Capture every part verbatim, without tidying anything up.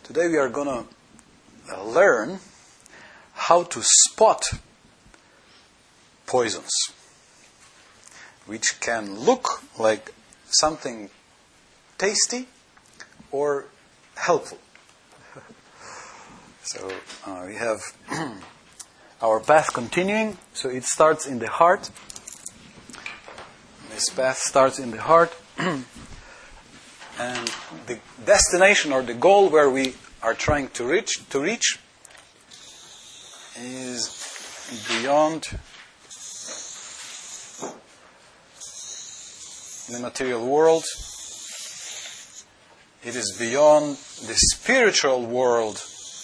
Today we are going to uh, learn how to spot poisons, which can look like something tasty or helpful. So uh, we have our path continuing. So it starts in the heart. This path starts in the heart. And the destination or the goal where we are trying to reach to reach is beyond the material world. It is beyond the spiritual world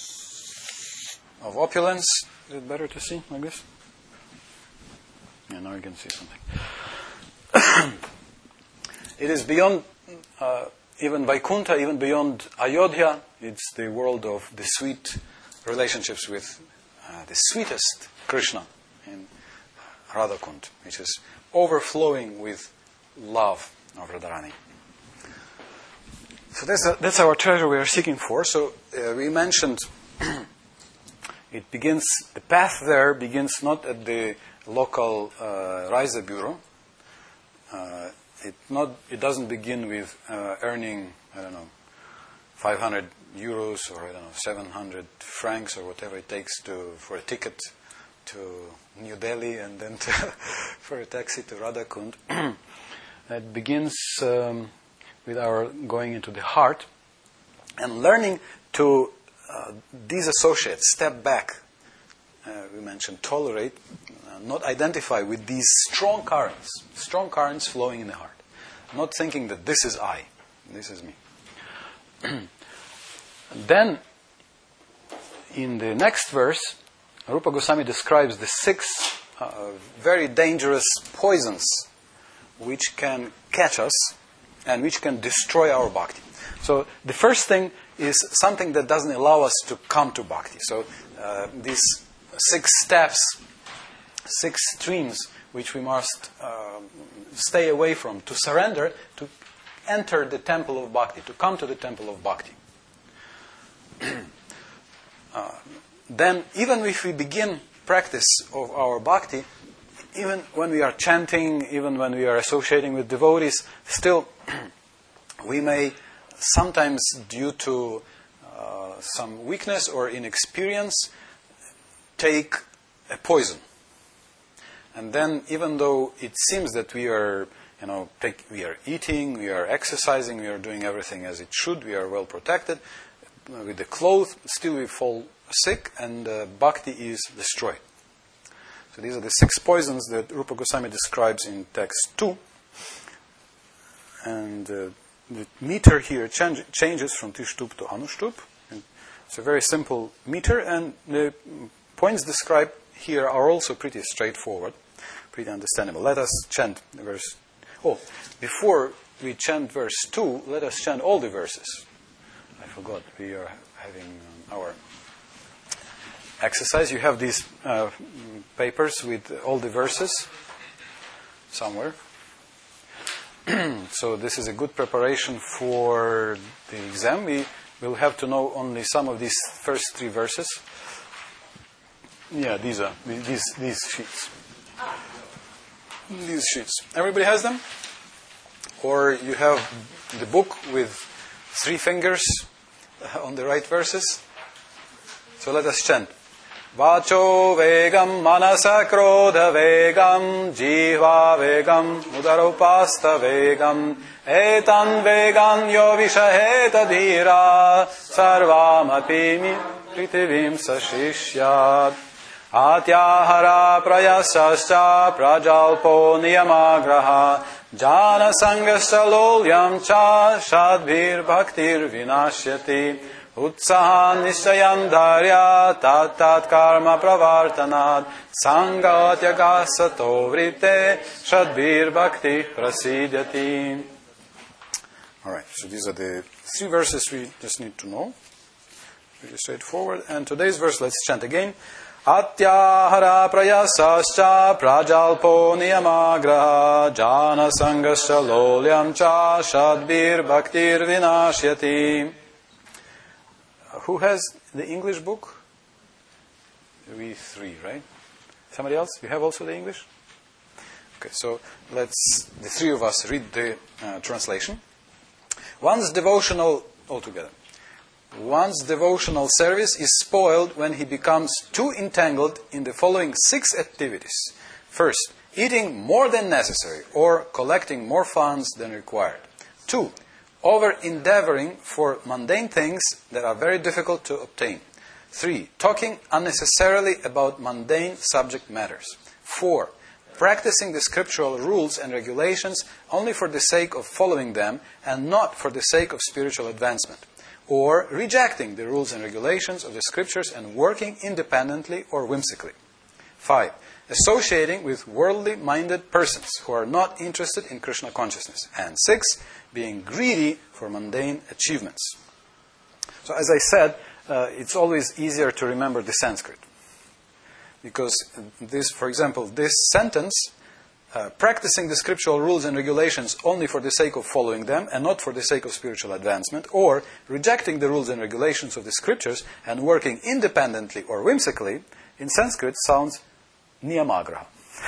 of opulence. Is it better to see like this? Yeah, now you can see something. It is beyond uh, even Vaikuntha, even beyond Ayodhya. It's the world of the sweet relationships with uh, the sweetest Krishna in Radhakund, which is overflowing with love of Radharani. So that's, a, that's our treasure we are seeking for. So uh, we mentioned it begins, the path there begins not at the local uh, Raisa Bureau. Uh, it not it doesn't begin with uh, earning, I don't know, five hundred euros or I don't know, seven hundred francs or whatever it takes to for a ticket to New Delhi and then to for a taxi to Radhakund. It begins um, with our going into the heart and learning to uh, disassociate, step back. Uh, we mentioned tolerate, uh, not identify with these strong currents, strong currents flowing in the heart. Not thinking that this is I, this is me. Then, in the next verse, Rupa Goswami describes the six uh, very dangerous poisons which can catch us and which can destroy our bhakti. So the first thing is something that doesn't allow us to come to bhakti. So uh, these six steps, six streams which we must uh, stay away from to surrender, to enter the temple of bhakti, to come to the temple of bhakti. uh, then even if we begin practice of our bhakti, even when we are chanting, even when we are associating with devotees, still we may sometimes, due to uh, some weakness or inexperience, take a poison. And then, even though it seems that we are, you know, take, we are eating, we are exercising, we are doing everything as it should, we are well protected with the clothes, still we fall sick and uh, bhakti is destroyed. So these are the six poisons that Rupa Goswami describes in text two. And uh, the meter here change, changes from Tishtup to Anushtup. And it's a very simple meter, and the points described here are also pretty straightforward, pretty understandable. Let us chant verse... Oh, before we chant verse two, let us chant all the verses. I forgot, we are having our exercise. You have these uh, papers with all the verses somewhere. So this is a good preparation for the exam. We will have to know only some of these first three verses. Yeah, these are these these sheets. These sheets. Everybody has them? Or you have the book with three fingers on the right verses? So let us chant. Vacho vegam manasa krodha vegam jihva vegam udaropasta vegam etan vegan yo vishaheta dhira sarvamapimi prithivim sashishyat atyahara prayasascha prajalpo niyamagraha jana sangascha lolyam cha shadbhir bhaktir vinashyati Utsahan nishayam dharya tat tat karma pravartanat sangatyaga sato vrite shadbhir bhakti prasidyati. Alright, so these are the three verses we just need to know. Really straightforward. And today's verse, let's chant again. Atyahara prayasascha prajalpo niyamagraha jana sangascha lolyam cha shadbhir bhaktir vinashyati. who has the English book? We three, right? Somebody else? You have also the English? Okay, so let's, the three of us, read the uh, translation. One's devotional, altogether. One's devotional service is spoiled when he becomes too entangled in the following six activities. First, eating more than necessary or collecting more funds than required. Two, over-endeavoring for mundane things that are very difficult to obtain. Three, talking unnecessarily about mundane subject matters. Four, practicing the scriptural rules and regulations only for the sake of following them and not for the sake of spiritual advancement. Or rejecting the rules and regulations of the scriptures and working independently or whimsically. Five, associating with worldly-minded persons who are not interested in Krishna consciousness. And six, being greedy for mundane achievements. So as I said, uh, it's always easier to remember the Sanskrit. Because this, for example, this sentence, uh, practicing the scriptural rules and regulations only for the sake of following them and not for the sake of spiritual advancement, or rejecting the rules and regulations of the scriptures and working independently or whimsically, in Sanskrit sounds niyamagraha.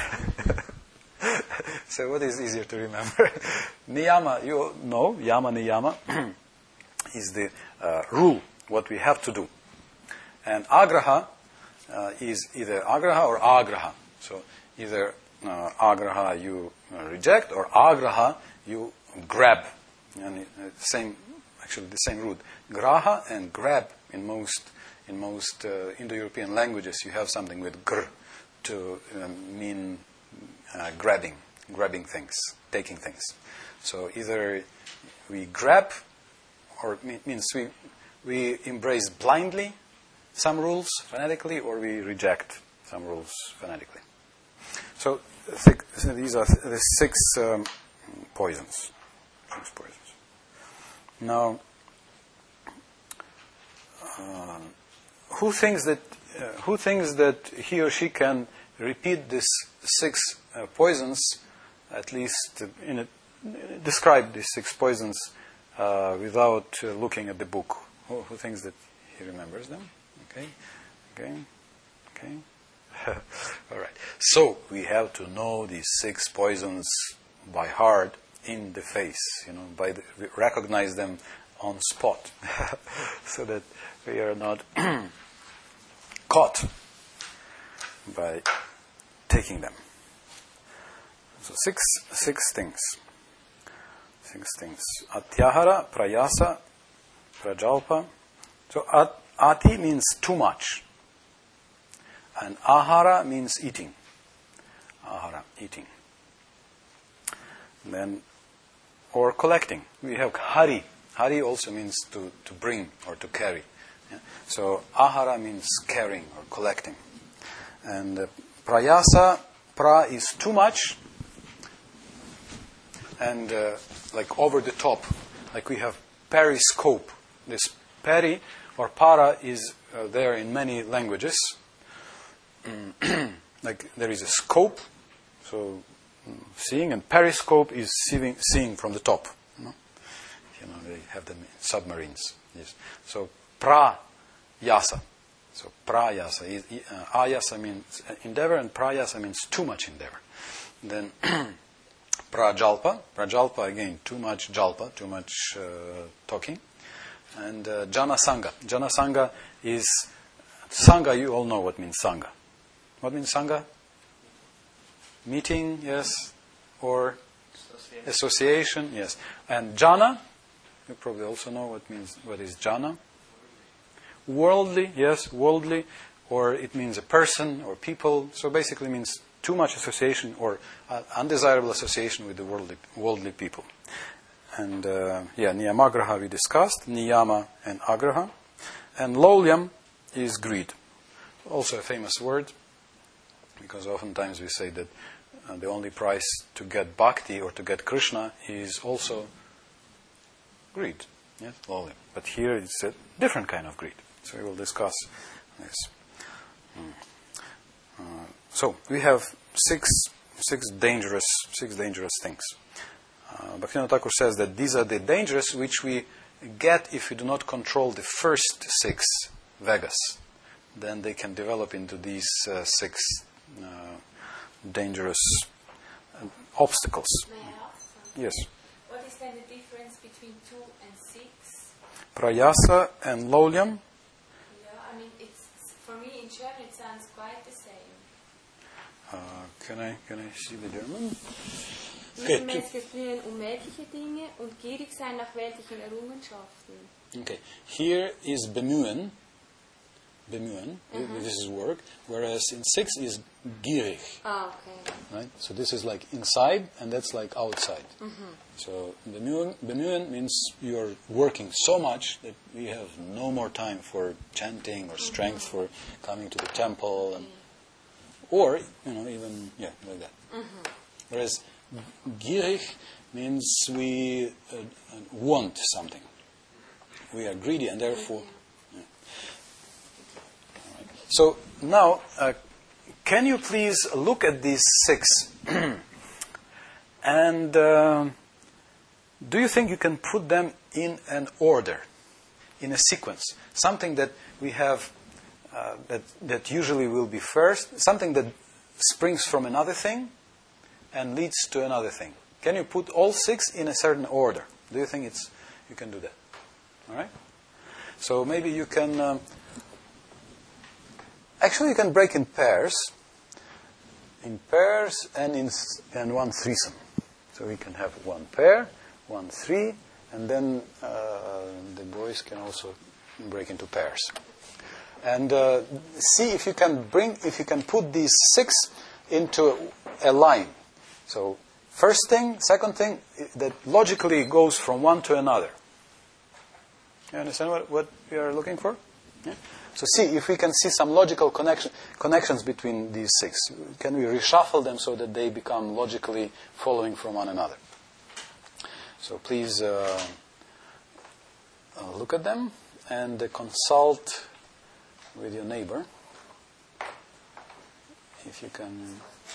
So what is easier to remember? Niyama, you know, yama niyama is the uh, rule, what we have to do. And agraha uh, is either agraha or agraha. So either uh, agraha you uh, reject or agraha you grab. And uh, same, actually the same root. Graha and grab in most in most uh, Indo-European languages you have something with gr to uh, mean uh, grabbing, grabbing things, taking things. So either we grab, or it means we we embrace blindly some rules phonetically, or we reject some rules phonetically. So th- these are th- the six um, poisons. Six poisons. Now, uh, who thinks that uh, who thinks that he or she can repeat these six uh, poisons, at least in a, describe these six poisons uh, without uh, looking at the book? Who, who thinks that he remembers them? Okay, okay, okay. All right. So we have to know these six poisons by heart in the face. You know, by the, we recognize them on spot, so that we are not caught by taking them. So six six things. Six things. Atyahara, prayasa, prajalpa. So at, ati means too much. And ahara means eating. Ahara, eating. And then, or collecting. We have hari. Hari also means to, to bring or to carry. Yeah? So ahara means carrying or collecting. And uh, prayasa, pra is too much. And uh, like over the top. Like we have periscope. This peri or para is uh, there in many languages. Like there is a scope, so seeing, and periscope is seeing, seeing from the top. You know? You know, they have them in submarines. Yes. So pra-yasa. So pra-yasa. Is, uh, ayasa means endeavor, and pra-yasa means too much endeavor. Then pra-jalpa. Pra-jalpa, again, too much jalpa, too much uh, talking. And uh, jana sangha. Jana sangha is, sangha, you all know what means sangha. What means sangha? Meeting, yes. Or association, association, yes. And jana, you probably also know what means, what is jana. Worldly, yes, worldly, or it means a person or people. So basically means too much association or uh, undesirable association with the worldly, worldly people. And uh, yeah, niyamagraha we discussed, niyama and agraha. And lolyam is greed. Also a famous word, because oftentimes we say that uh, the only price to get bhakti or to get Krishna is also greed. Yes, lolyam. But here it's a different kind of greed. So we will discuss this. Mm. Uh, so we have six six dangerous six dangerous things. Uh, Bhaktivinoda Thakur says that these are the dangerous which we get if you do not control the first six Vegas. Then they can develop into these uh, six uh, dangerous uh, obstacles. May I ask something? Yes. What is then the difference between two and six? Prayasa and Laulyam. Yeah, I mean, it's for me in German it sounds quite the same. Uh, can I can I see the German? Übermäßiges Bemühen um weltliche Dinge und gierig sein nach weltlichen Errungenschaften. Okay. Here is bemühen. Bemühen. Uh-huh. This is work. Whereas in six is gierig. Ah, okay. Right? So this is like inside and that's like outside. Mm-hmm. So bemühen, bemühen means you're working so much that you have no more time for chanting or strength Mm-hmm. for coming to the temple, and, or you know even yeah like that. Mm-hmm. Whereas gierig means we uh, want something. We are greedy and therefore. Yeah. All right. So now, uh, can you please look at these six and uh, do you think you can put them in an order, in a sequence? Something that we have uh, that that usually will be first, something that springs from another thing and leads to another thing. Can you put all six in a certain order? Do you think it's you can do that? All right. So maybe you can. Um, actually, you can break in pairs, in pairs, and in th- and one threesome. So we can have one pair, one three, and then uh, the boys can also break into pairs. And uh, see if you can bring, if you can put these six into a line. So first thing, second thing, that logically goes from one to another. You understand what, what we are looking for? Yeah? So see if we can see some logical connection, connections between these six. Can we reshuffle them so that they become logically following from one another? So please uh, uh, look at them and uh, consult with your neighbor if you can.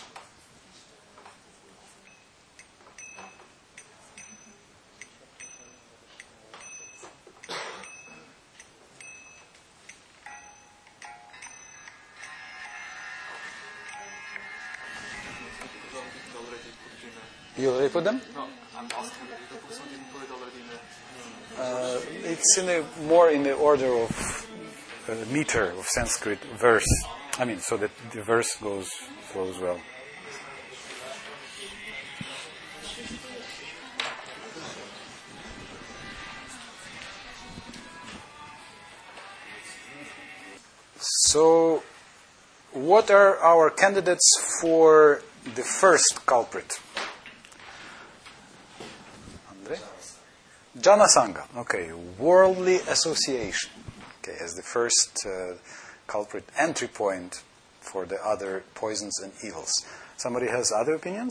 You already put them? No, I'm asking if the person didn't put it already in the... Uh, it's in a, more in the order of uh, meter of Sanskrit verse. I mean, so that the verse goes flows well. So, what are our candidates for the first culprit? Andre? Janasanga. Okay, worldly association. Okay, as the first uh, culprit entry point for the other poisons and evils. Somebody has other opinions?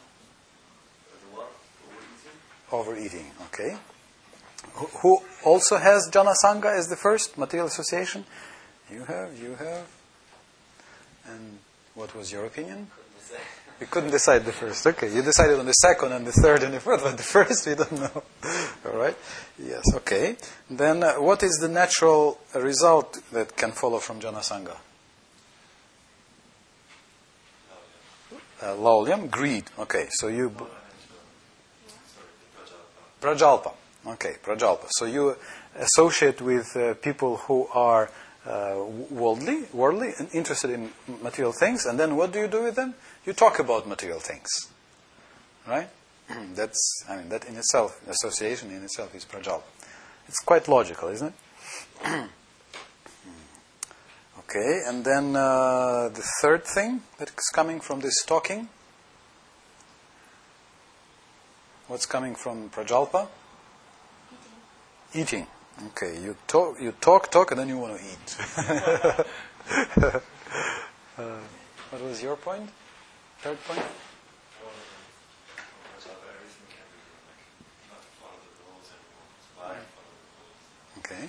Overeating. Okay. Who, who also has Janasanga as the first material association? You have, you have. And what was your opinion? You couldn't decide the first. Okay, you decided on the second and the third and the fourth, but the first we don't know. All right? Yes, okay. Then uh, what is the natural result that can follow from Janasanga? Uh, Laulyam, greed. Okay, so you... B- Prajalpa. Okay, Prajalpa. So you associate with uh, people who are uh, worldly, worldly, and interested in material things, and then what do you do with them? You talk about material things, right? That's, I mean, that in itself, association in itself is Prajalpa. It's quite logical, isn't it? Okay, and then uh, the third thing that's coming from this talking. What's coming from Prajalpa? Eating. Eating. Okay, you talk, you talk, talk, and then you want to eat. uh, what was your point? Third point? Okay.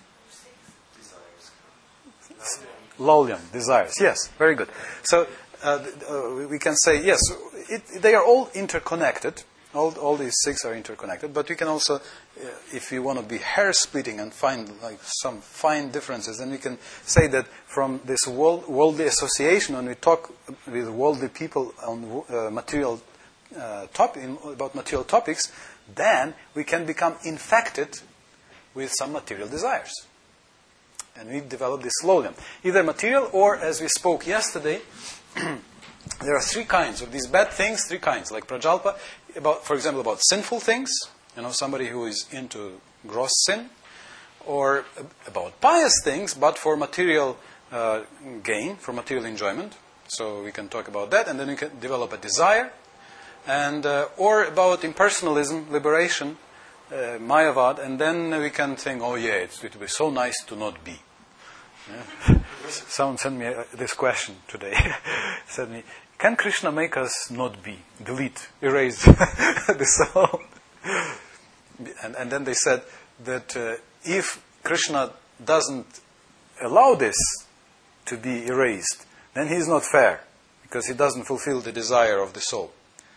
Laulyam, desires. Yes, very good. So uh, uh, we can say, yes, it, they are all interconnected. All, all these six are interconnected, but we can also if you want to be hair-splitting and find like some fine differences, then we can say that from this world, worldly association, when we talk with worldly people on uh, material uh, top, in, about material topics, then we can become infected with some material desires. And we develop this lowliam. Either material or, as we spoke yesterday, there are three kinds of these bad things, three kinds, like Prajalpa, about, for example, about sinful things, you know, somebody who is into gross sin, or about pious things, but for material uh, gain, for material enjoyment. So we can talk about that, and then we can develop a desire, and uh, or about impersonalism, liberation, uh, Mayavad, and then we can think, oh yeah, it's, it would be so nice to not be. Yeah. Someone sent me uh, this question today. Said me, can Krishna make us not be, delete, erase the soul? And, and then they said that uh, if Krishna doesn't allow this to be erased, then he is not fair, because he doesn't fulfill the desire of the soul.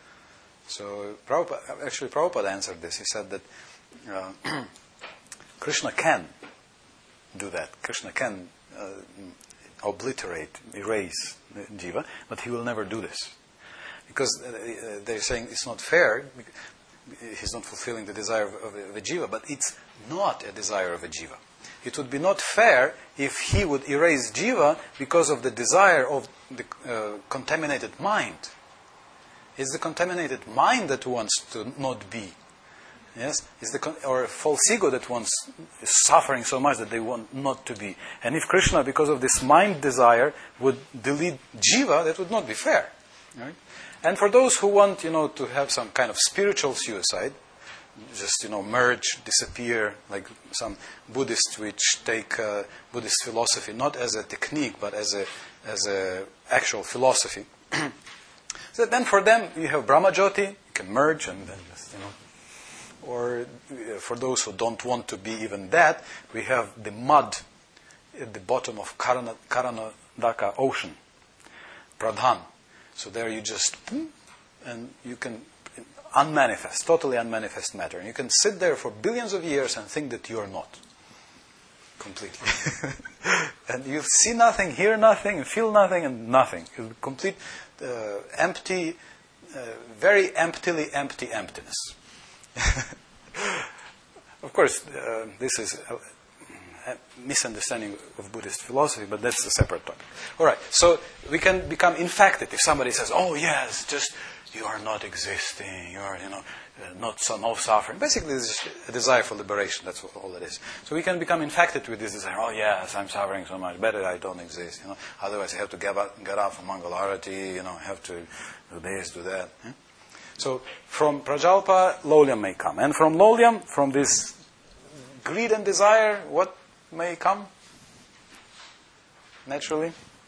So Prabhupada, actually Prabhupada answered this. He said that uh, Krishna can do that. Krishna can uh, obliterate, erase the jiva, but he will never do this. Because uh, they're saying it's not fair, he's not fulfilling the desire of, of a jiva, but it's not a desire of a jiva. It would be not fair if he would erase jiva because of the desire of the uh, contaminated mind. It's the contaminated mind that wants to not be. Yes? It's the con- or a false ego that wants, is suffering so much that they want not to be. And if Krishna, because of this mind desire, would delete jiva, that would not be fair. Right? And for those who want, you know, to have some kind of spiritual suicide, just, you know, merge, disappear, like some Buddhists which take uh, Buddhist philosophy not as a technique, but as a as a actual philosophy. So then for them, you have Brahmajyoti, you can merge and then just, you know. Or uh, for those who don't want to be even that, we have the mud at the bottom of Karana, Karanadaka ocean, Pradhan. So there you just, and you can unmanifest, totally unmanifest matter. And you can sit there for billions of years and think that you are not. Completely. And you see nothing, hear nothing, feel nothing, and nothing. Complete, uh, empty, uh, very emptily empty emptiness. Of course, uh, this is a, a misunderstanding of Buddhist philosophy, but that's a separate topic. All right, so we can become infected if somebody says, "Oh yes, just you are not existing. You are, you know, uh, not so no suffering." Basically, it's just a desire for liberation. That's what, all it is. So we can become infected with this desire. Oh yes, I'm suffering so much. Better I don't exist. You know, otherwise I have to get up, get up for Mangal Arati. You know, I have to do this, do that. Yeah? So from Prajalpa, lowliam may come. And from lowliam, from this greed and desire, what may come? Naturally.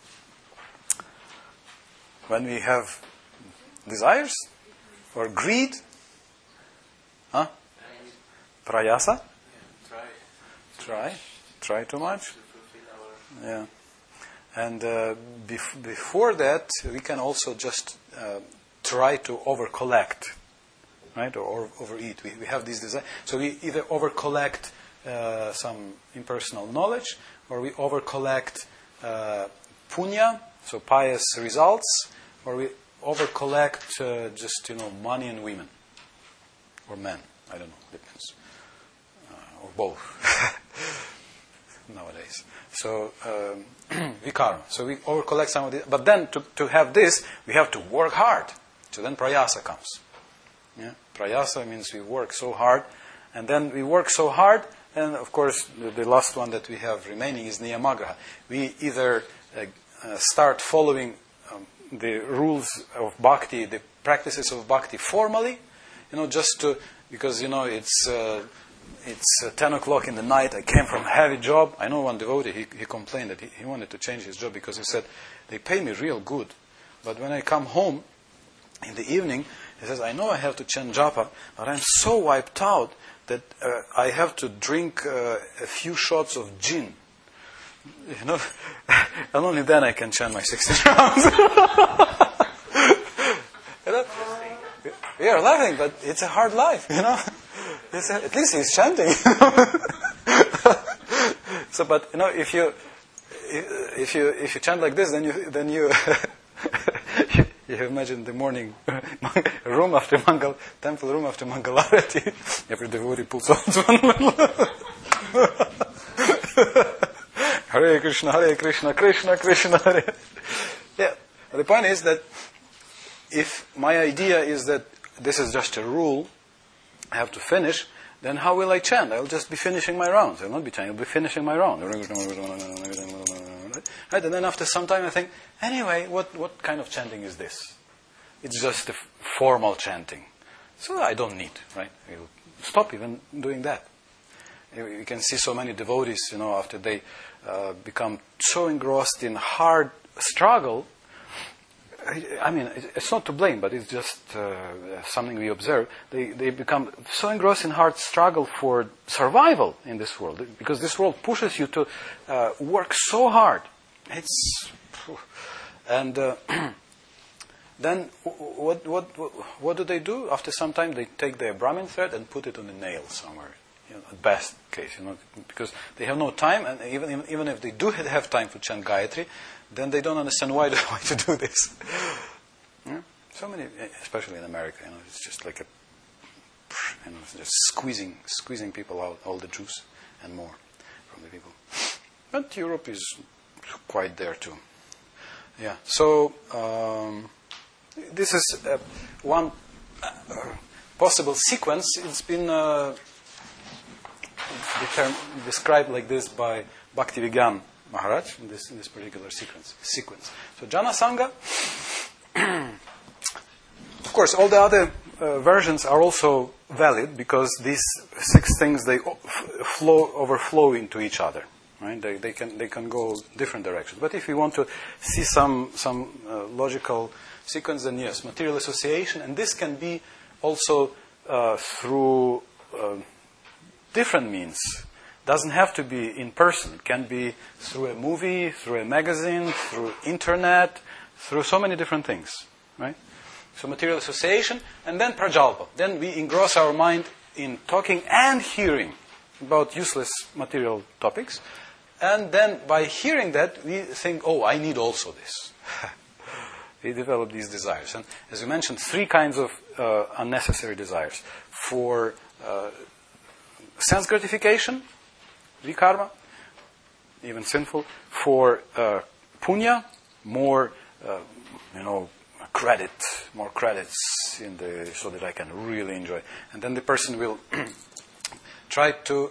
When we have desires or greed, huh? Prayasa? Try. Try. Try too much? Yeah. And uh, bef- before that, we can also just uh, try to over-collect, right, or, or overeat. We, we have these desires. So we either over-collect uh, some impersonal knowledge, or we over-collect uh, punya, so pious results, or we over-collect uh, just, you know, money and women, or men. I don't know, depends, uh, or both nowadays. So um, vikarma. So we over-collect some of this, but then to to have this, we have to work hard. So then prayasa comes. Yeah? Prayasa means we work so hard, and then we work so hard, and of course the, the last one that we have remaining is niyamagraha. We either uh, uh, start following um, the rules of bhakti, the practices of bhakti formally, you know, just to, because, you know, it's uh, it's uh, ten o'clock in the night, I came from a heavy job. I know one devotee, he, he complained that he, he wanted to change his job because he said, they pay me real good, but when I come home in the evening, he says, I know I have to chant japa, but I'm so wiped out that uh, I have to drink uh, a few shots of gin. You know, and only then I can chant my sixteen rounds. You know? We are laughing, but it's a hard life, you know. He's, at least he's chanting. So, but you know, if you if you if you chant like this, then you then you you, you imagine the morning room after Mangal temple room after Mangalarati. Every devotee pulls out one. Hare Krishna, Hare Krishna, Krishna Krishna, Hare. Yeah. The point is that if my idea is that this is just a rule, I have to finish, then how will I chant? I'll just be finishing my rounds. I'll not be chanting, I'll be finishing my round. Right? And then after some time I think, anyway, what, what kind of chanting is this? It's just a formal chanting. So I don't need, right? I'll stop even doing that. You can see so many devotees, you know, after they uh, become so engrossed in hard struggle. I mean, it's not to blame, but it's just uh, something we observe. They they become so engrossed in hard struggle for survival in this world, because this world pushes you to uh, work so hard. It's and uh, then what what what do they do? After some time, they take their Brahmin thread and put it on a nail somewhere. You know, at best case, you know, because they have no time, and even even if they do have time to chant Gayatri, then they don't understand why to, why to do this. Yeah? So many, especially in America, you know, it's just like a, you know, just squeezing squeezing people out, all the juice and more from the people. But Europe is quite there too. Yeah. So um, this is uh, one uh, possible sequence. It's been. Uh, The term described like this by Bhaktivigyan Maharaj in this in this particular sequence. Sequence. So Jana Sangha. Of course, all the other uh, versions are also valid because these six things they flow overflow into each other. Right? They they can they can go different directions. But if we want to see some some uh, logical sequence, then yes, material association, and this can be also uh, through. Uh, different means. Doesn't have to be in person. It can be through a movie, through a magazine, through internet, through so many different things, right? So material association, and then prajalpa. Then we engross our mind in talking and hearing about useless material topics, and then by hearing that we think, oh, I need also this. We develop these desires, and as we mentioned, three kinds of uh, unnecessary desires for. Uh, Sense gratification, vikarma, even sinful. For uh, punya, more, uh, you know, credit, more credits in the so that I can really enjoy. And then the person will try to,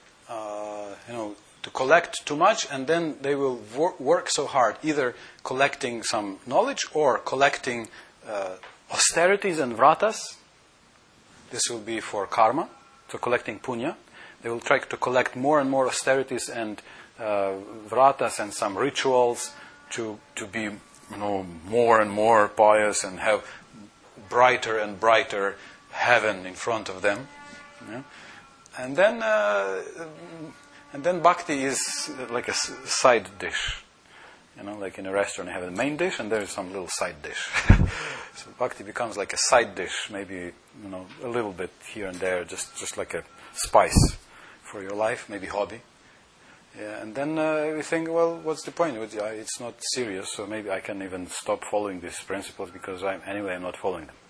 uh, you know, to collect too much, and then they will wor- work so hard, either collecting some knowledge or collecting uh, austerities and vratas. This will be for karma. So collecting punya, they will try to collect more and more austerities and uh, vratas and some rituals to to be, you know, more and more pious and have brighter and brighter heaven in front of them. Yeah? And then uh, and then bhakti is like a side dish. You know, like in a restaurant, you have the main dish and there's some little side dish. So bhakti becomes like a side dish, maybe, you know, a little bit here and there, just, just like a spice for your life, maybe hobby. Yeah, and then uh, we think, well, what's the point? It's not serious, so maybe I can even stop following these principles because I'm, anyway, I'm not following them.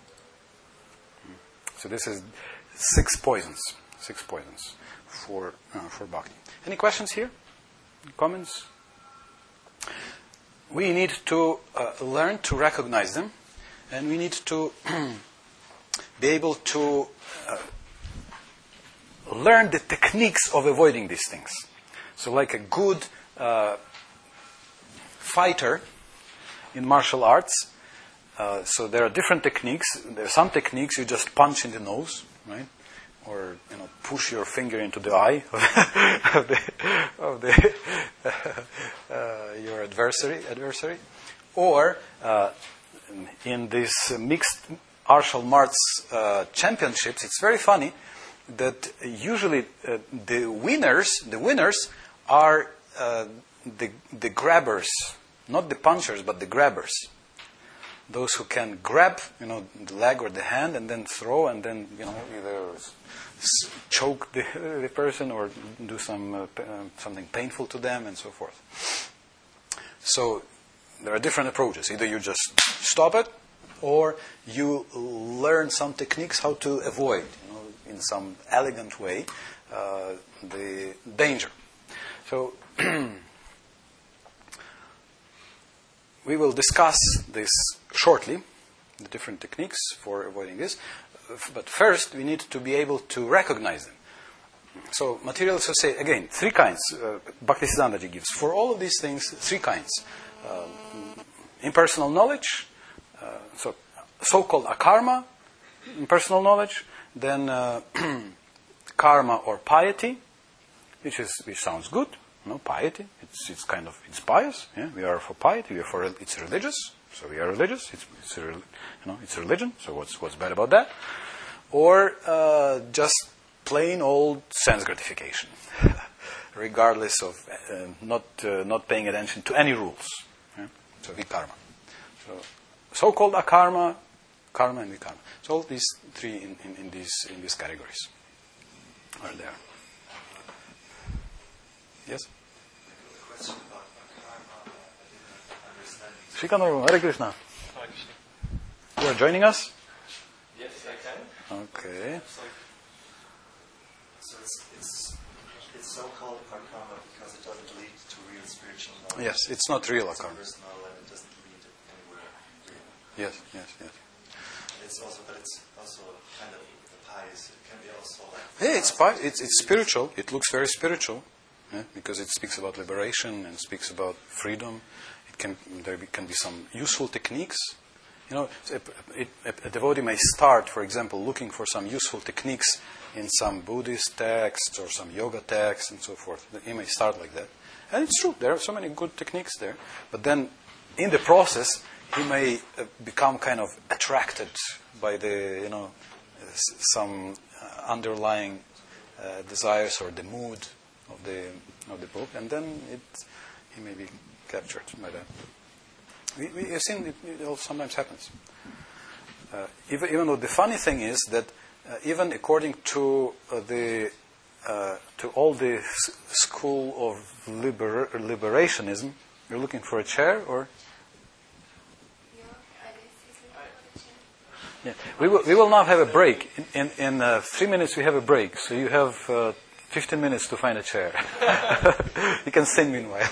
So this is six poisons, six poisons for uh, for bhakti. Any questions here? Comments? We need to uh, learn to recognize them, and we need to be able to uh, learn the techniques of avoiding these things. So like a good uh, fighter in martial arts, uh, so there are different techniques. There are some techniques you just punch in the nose, right? Or, you know, push your finger into the eye of the, of the uh, your adversary. Adversary, or uh, in these mixed martial arts uh, championships, it's very funny that usually uh, the winners, the winners are uh, the the grabbers, not the punchers, but the grabbers. Those who can grab, you know, the leg or the hand and then throw and then, you know, either s- choke the, the person or do some uh, p- uh, something painful to them and so forth. So there are different approaches. Either you just stop it, or you learn some techniques how to avoid, you know, in some elegant way, uh, the danger. So we will discuss this shortly, the different techniques for avoiding this. But first, we need to be able to recognize them. So material association, again, three kinds. Uh, Bhaktisiddhantaji gives. For all of these things, three kinds. Uh, impersonal knowledge, uh, so so-called akarma, impersonal knowledge, then uh, karma or piety, which is which sounds good. No, piety. It's it's kind of it's pious. Yeah? We are for piety. We are for it's religious. So we are religious. It's, it's a, you know it's a religion. So what's what's bad about that? Or uh, just plain old sense gratification, regardless of uh, not uh, not paying attention to any rules. Yeah? So vikarma. So so-called akarma, karma, and vikarma. So all these three in, in, in these in these categories are there. Yes. Srikant, Hare Krishna. You are joining us? Yes, I can. Okay. So it's, it's, it's so-called akarma because it doesn't lead to real spiritual knowledge. Yes, it's not real It's akarma. personal and it doesn't lead anywhere real. Yes, yes, yes. It's also, but it's also kind of pious. It can be also like. Yeah, it's pi- it's it's spiritual. It looks very spiritual, yeah, because it speaks about liberation and speaks about freedom. It can there be, can be some useful techniques. You know, it, it, a devotee may start, for example, looking for some useful techniques in some Buddhist texts or some yoga texts and so forth. He may start like that, and it's true. There are so many good techniques there, but then in the process, he may uh, become kind of attracted by the, you know, s- some uh, underlying uh, desires or the mood of the of the book, and then it he may be captured by that. We, we have seen it, it all sometimes happens. Uh, even, even though the funny thing is that uh, even according to uh, the uh, to all the s- school of liber- liberationism, you're looking for a chair or. Yeah. We will we will now have a break. In in, in uh, three minutes we have a break, so you have uh, fifteen minutes to find a chair. You can sing meanwhile.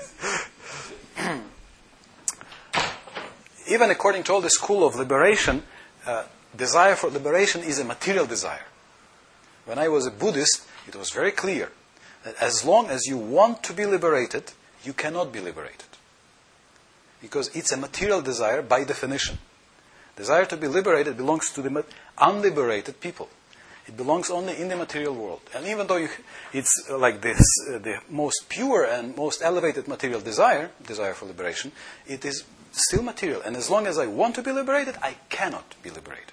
Even according to all the school of liberation, uh, desire for liberation is a material desire. When I was a Buddhist, it was very clear that as long as you want to be liberated, you cannot be liberated. Because it's a material desire by definition. Desire to be liberated belongs to the unliberated people. It belongs only in the material world. And even though you, it's like this, uh, the most pure and most elevated material desire, desire for liberation, it is still material. And as long as I want to be liberated, I cannot be liberated.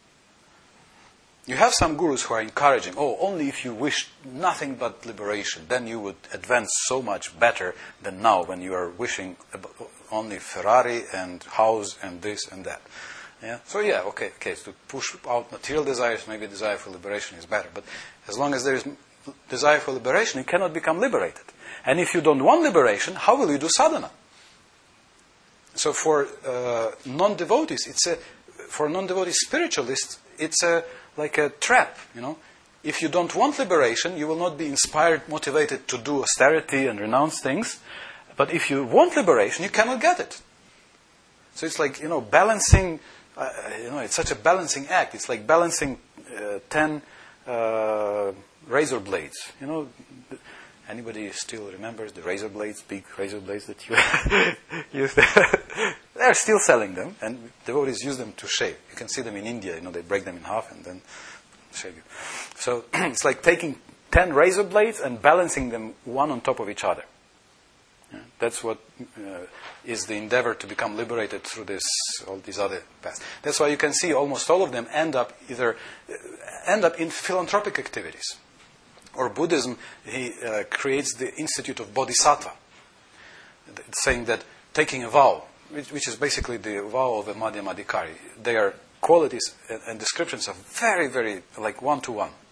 You have some gurus who are encouraging, oh, only if you wish nothing but liberation, then you would advance so much better than now when you are wishing only Ferrari and house and this and that. Yeah. So yeah, okay, okay. So to push out material desires, maybe desire for liberation is better. But as long as there is desire for liberation, you cannot become liberated. And if you don't want liberation, how will you do sadhana? So for uh, non-devotees, it's a for non-devotee spiritualists, it's a like a trap. You know, if you don't want liberation, you will not be inspired, motivated to do austerity and renounce things. But if you want liberation, you cannot get it. So it's like, you know, balancing. Uh, you know, it's such a balancing act. It's like balancing uh, ten uh, razor blades. You know, anybody still remembers the razor blades, big razor blades that you used? They're still selling them, and devotees use them to shave. You can see them in India. You know, they break them in half and then shave you. So it's like taking ten razor blades and balancing them one on top of each other. Yeah, that's what uh, is the endeavor to become liberated through this, all these other paths. That's why you can see almost all of them end up either uh, end up in philanthropic activities. Or Buddhism, he uh, creates the Institute of Bodhisattva, saying that taking a vow, which, which is basically the vow of a Madhyamadikari, their qualities and, and descriptions are very, very like one to one.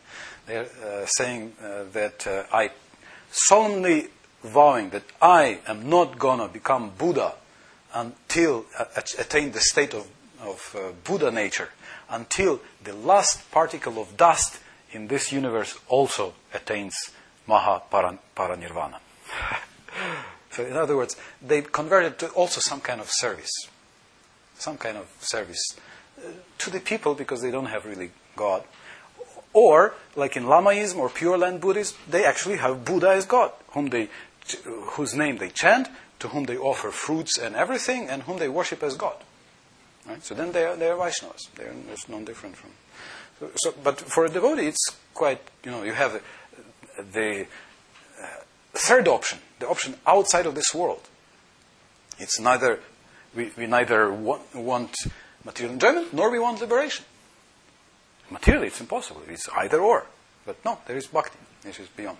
They're uh, saying uh, that uh, I solemnly vowing that I am not going to become Buddha until uh, attain the state of, of uh, Buddha nature, until the last particle of dust in this universe also attains Maha Paranirvana. So in other words, they converted to also some kind of service. Some kind of service uh, to the people because they don't have really God. Or, like in Lamaism or Pure Land Buddhism, they actually have Buddha as God, whom they, whose name they chant, to whom they offer fruits and everything, and whom they worship as God. Right? So then they are, they are Vaishnavas. They are, it's no different from... So, so, but for a devotee, it's quite, you know, you have the, the uh, third option, the option outside of this world. It's neither, we, we neither want, want material enjoyment, nor we want liberation. Materially, it's impossible. It's either or. But no, there is bhakti, which is beyond.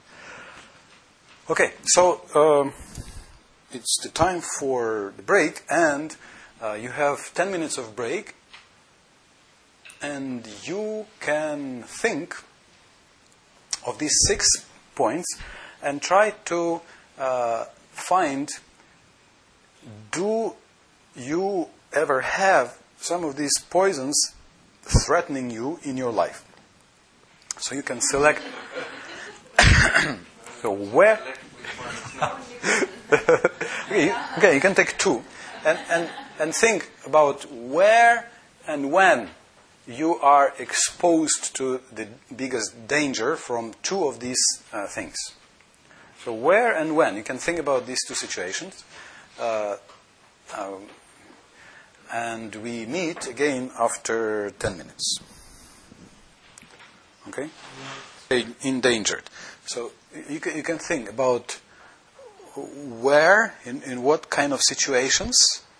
Okay, so um, it's the time for the break, and uh, you have ten minutes of break, and you can think of these six points and try to uh, find, do you ever have some of these poisons threatening you in your life? So you can select. So where? okay, you, okay, you can take two, and, and and think about where and when you are exposed to the biggest danger from two of these uh, things. So where and when you can think about these two situations. Uh, uh, And we meet again after ten minutes. Okay? Endangered. So you can, you can think about where, in, in what kind of situations,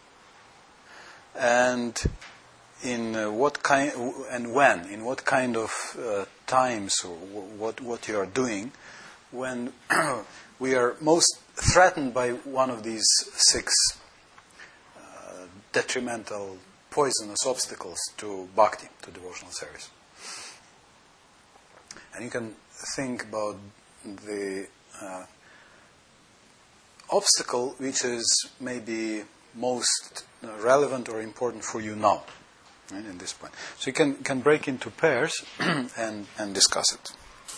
and in uh, what kind, and when, in what kind of uh, times, or what what you are doing, when we are most threatened by one of these six detrimental, poisonous obstacles to bhakti, to devotional service. And you can think about the uh, obstacle which is maybe most relevant or important for you now, right, in this point. So you can, can break into pairs and, and discuss it.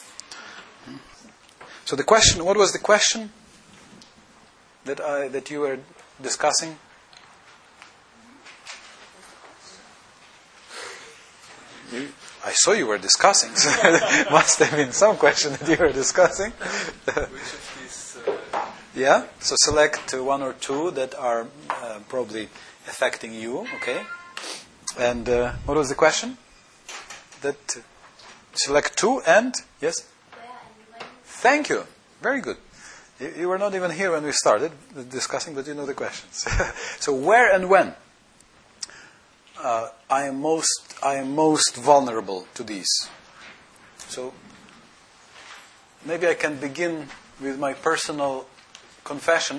So the question, what was the question that I, that you were discussing? You, I saw you were discussing, so there must have been some question that you were discussing. Which of these... Uh... Yeah, so select uh, one or two that are uh, probably affecting you, okay? And uh, what was the question? That uh, select two and, yes? Thank you, very good. You, you were not even here when we started discussing, but you know the questions. So where and when? Uh, I am most I am most vulnerable to these. So maybe I can begin with my personal confession,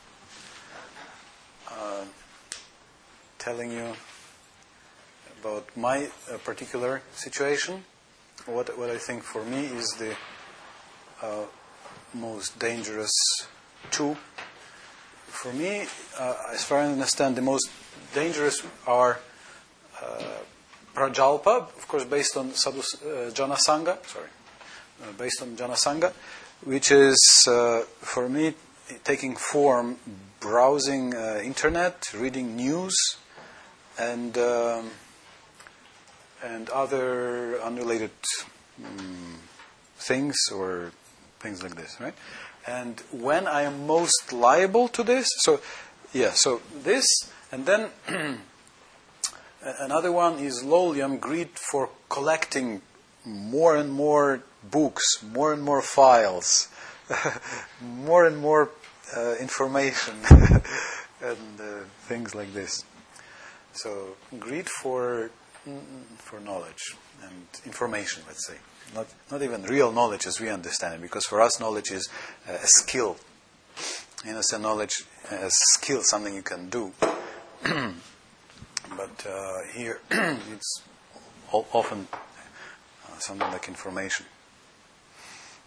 uh, telling you about my uh, particular situation. What what I think for me is the uh, most dangerous two. For me, uh, as far as I understand, the most dangerous are Uh, Prajalpa, of course, based on sadhu, uh, Janasanga, sorry, uh, based on Janasanga, which is, uh, for me, taking form, browsing uh, internet, reading news, and um, and other unrelated um, things or things like this, right? And when I am most liable to this, so yeah, so this, and then. Another one is lolium, greed for collecting more and more books, more and more files, more and more uh, information, and uh, things like this. So greed for for knowledge and information, let's say, not not even real knowledge as we understand it, because for us knowledge is uh, a skill. You know, so knowledge as skill, something you can do. But uh, here it's often uh, something like information.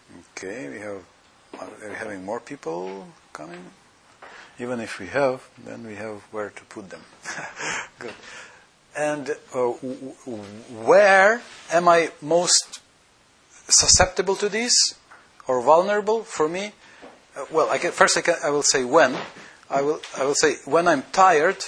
Okay, we have. Are we having more people coming? Even if we have, then we have where to put them. Good. And uh, w- w- where am I most susceptible to these or vulnerable? For me, uh, well, I can, first I, can, I will say when. I will I will say when I'm tired,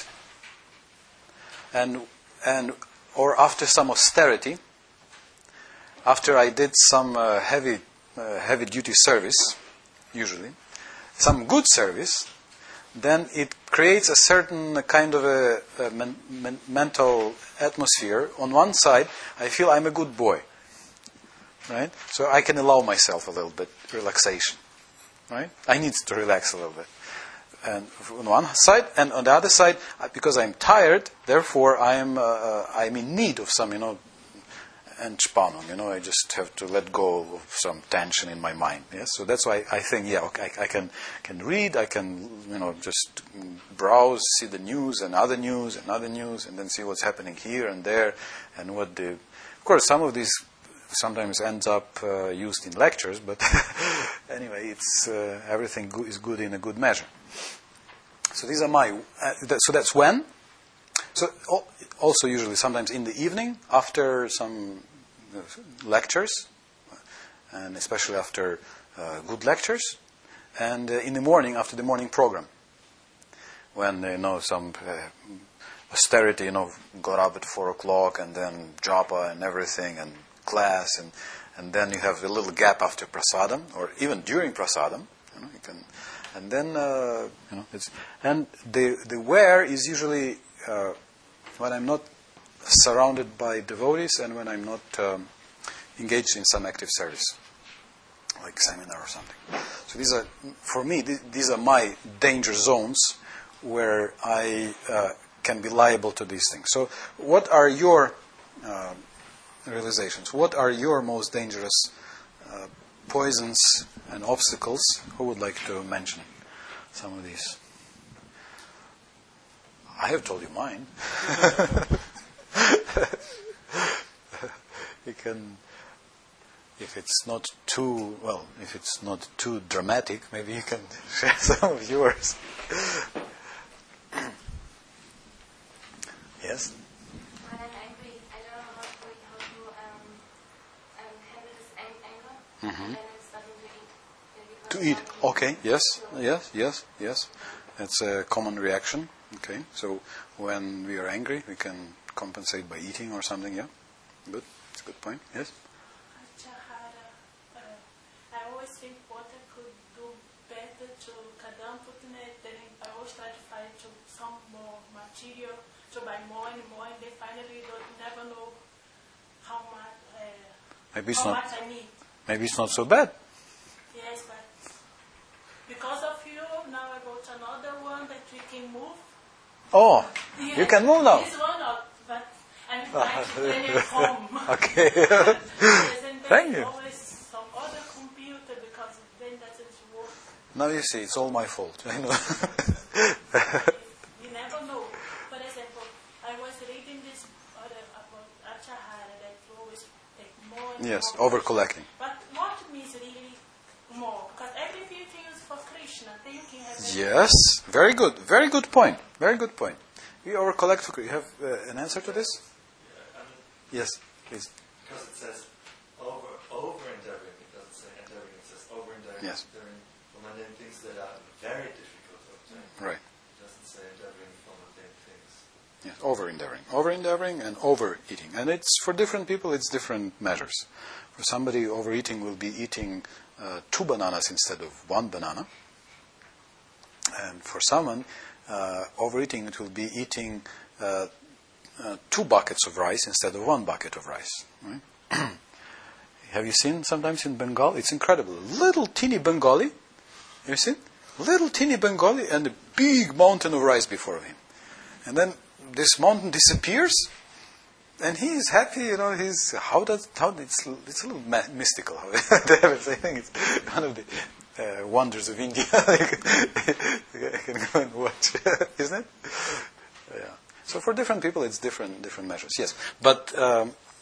and and or after some austerity, after I did some uh, heavy uh, heavy duty service, usually some good service. Then it creates a certain kind of a, a men, men, mental atmosphere. On one side, I feel I'm a good boy, right? So I can allow myself a little bit relaxation, right? I need to relax a little bit. And on one side, and on the other side, because I'm tired, therefore I'm uh, I'm in need of some, you know, Entspannung, you know, I just have to let go of some tension in my mind. Yes, so that's why I think, yeah, okay, I, I can can read, I can, you know, just browse, see the news and other news and other news, and then see what's happening here and there, and what the. Of course, some of these sometimes ends up uh, used in lectures, but anyway, it's uh, everything go- is good in a good measure. So these are my. Uh, that, so that's when. So also usually sometimes in the evening after some lectures, and especially after uh, good lectures, and uh, in the morning after the morning program, when you know some uh, austerity, you know, got up at four o'clock and then japa and everything and class, and and then you have a little gap after prasadam or even during prasadam, you know, you can, and then uh, you know it's and the the where is usually. Uh, when I'm not surrounded by devotees and when I'm not um, engaged in some active service, like seminar or something. So these are, for me, th- these are my danger zones where I uh, can be liable to these things. So what are your uh, realizations? What are your most dangerous uh, poisons and obstacles? Who would like to mention some of these? I have told you mine. You can, if it's not too, well, if it's not too dramatic, maybe you can share some of yours. Yes? When I'm angry, I don't know how to, how to um, um, handle this ang- anger, Mm-hmm. and then I'm starting to eat. And To because eat. I'm- Okay. Yes. Yes. Yes. Yes. That's a common reaction. Okay. So when we are angry, we can compensate by eating or something. Yeah. Good. That's a good point. Yes. Chahara, uh, I always think what I could do better to Kadam Putine, then I always try to find to some more material to buy more and more, and they finally don't never know how much uh, Maybe it's how not. much I need. Maybe it's not so bad. Yes, but because of you, now I go to another one that we can move. Oh, Yes, you can move now. This one, not, but I'm trying to play at home. Okay. Yes, and Thank there's you. always some other computer because then that is work. Now you see, it's all my fault. I know. You never know. For example, I was reading this other about Achahara that you always take more and Yes, more. over collecting. But what means really more? Because everything is for Krishna. Then you can have Yes, very good. Very good point. Very good point. We over collect. You have uh, an answer to this? Yeah, I mean, Yes, please. because it says over over endeavoring, it doesn't say endeavoring, it says over endeavoring. Yes. Endeavoring from mundane things that are very difficult to obtain. Right. It doesn't say endeavoring from mundane things. Yes, over endeavoring. Over endeavoring and overeating. And it's for different people, it's different measures. For somebody, overeating will be eating uh, two bananas instead of one banana. And for someone, uh, overeating, it will be eating uh, uh, two buckets of rice instead of one bucket of rice. Right? Have you seen sometimes in Bengal? It's incredible. Little teeny Bengali, have you seen? Little teeny Bengali and a big mountain of rice before him. And then this mountain disappears, and he is happy. You know, he's how does how it's it's a little ma- mystical. I think it's one of the uh, wonders of India. I can go and watch, isn't it? Yeah. So for different people, it's different different measures. Yes, but um,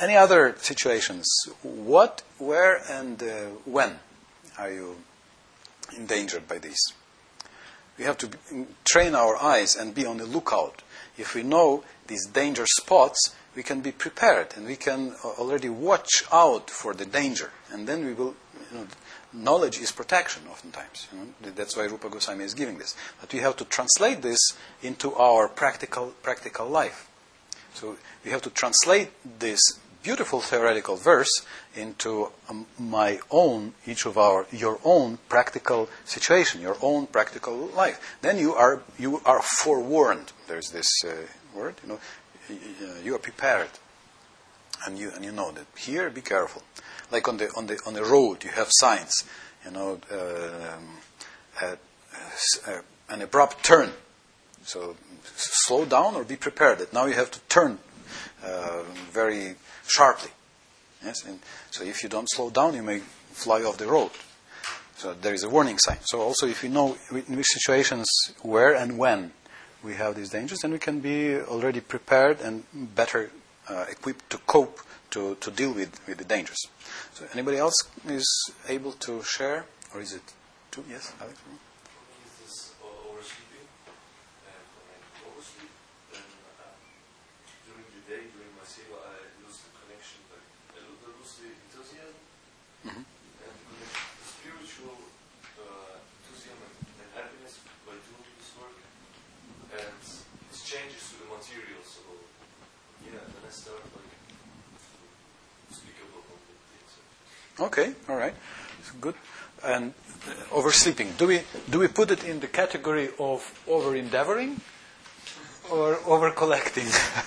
any other situations? What, where, and uh, when are you endangered by these? We have to be, train our eyes and be on the lookout. If we know these danger spots, we can be prepared and we can already watch out for the danger. And then we will, you know, knowledge is protection oftentimes. You know? That's why Rupa Goswami is giving this. But we have to translate this into our practical practical life. So we have to translate this beautiful theoretical verse into um, my own, each of our, your own practical situation, your own practical life. Then you are you are forewarned. There's this uh, word, you know, you are prepared, and you and you know that here, be careful. Like on the on the on the road, you have signs, you know, uh, uh, uh, an abrupt turn. So slow down or be prepared that now you have to turn uh, very sharply. Yes, and so if you don't slow down, you may fly off the road. So there is a warning sign. So also, if we know in which situations, where and when we have these dangers, then we can be already prepared and better uh, equipped to cope, to, to deal with, with the dangers. So anybody else is able to share, or is it two? Yes, Alex. Is this oversleeping? And when I oversleep, then uh, during the day, during my seva, I lose the connection, like I lo- lose the enthusiasm, Mm-hmm. and the, connection, the spiritual uh, enthusiasm and, and happiness by doing this work, and it changes to the material. So yeah, then I start like to speak about all the things. Okay, all right, good. And uh, oversleeping. Do we do we put it in the category of over endeavoring or over collecting?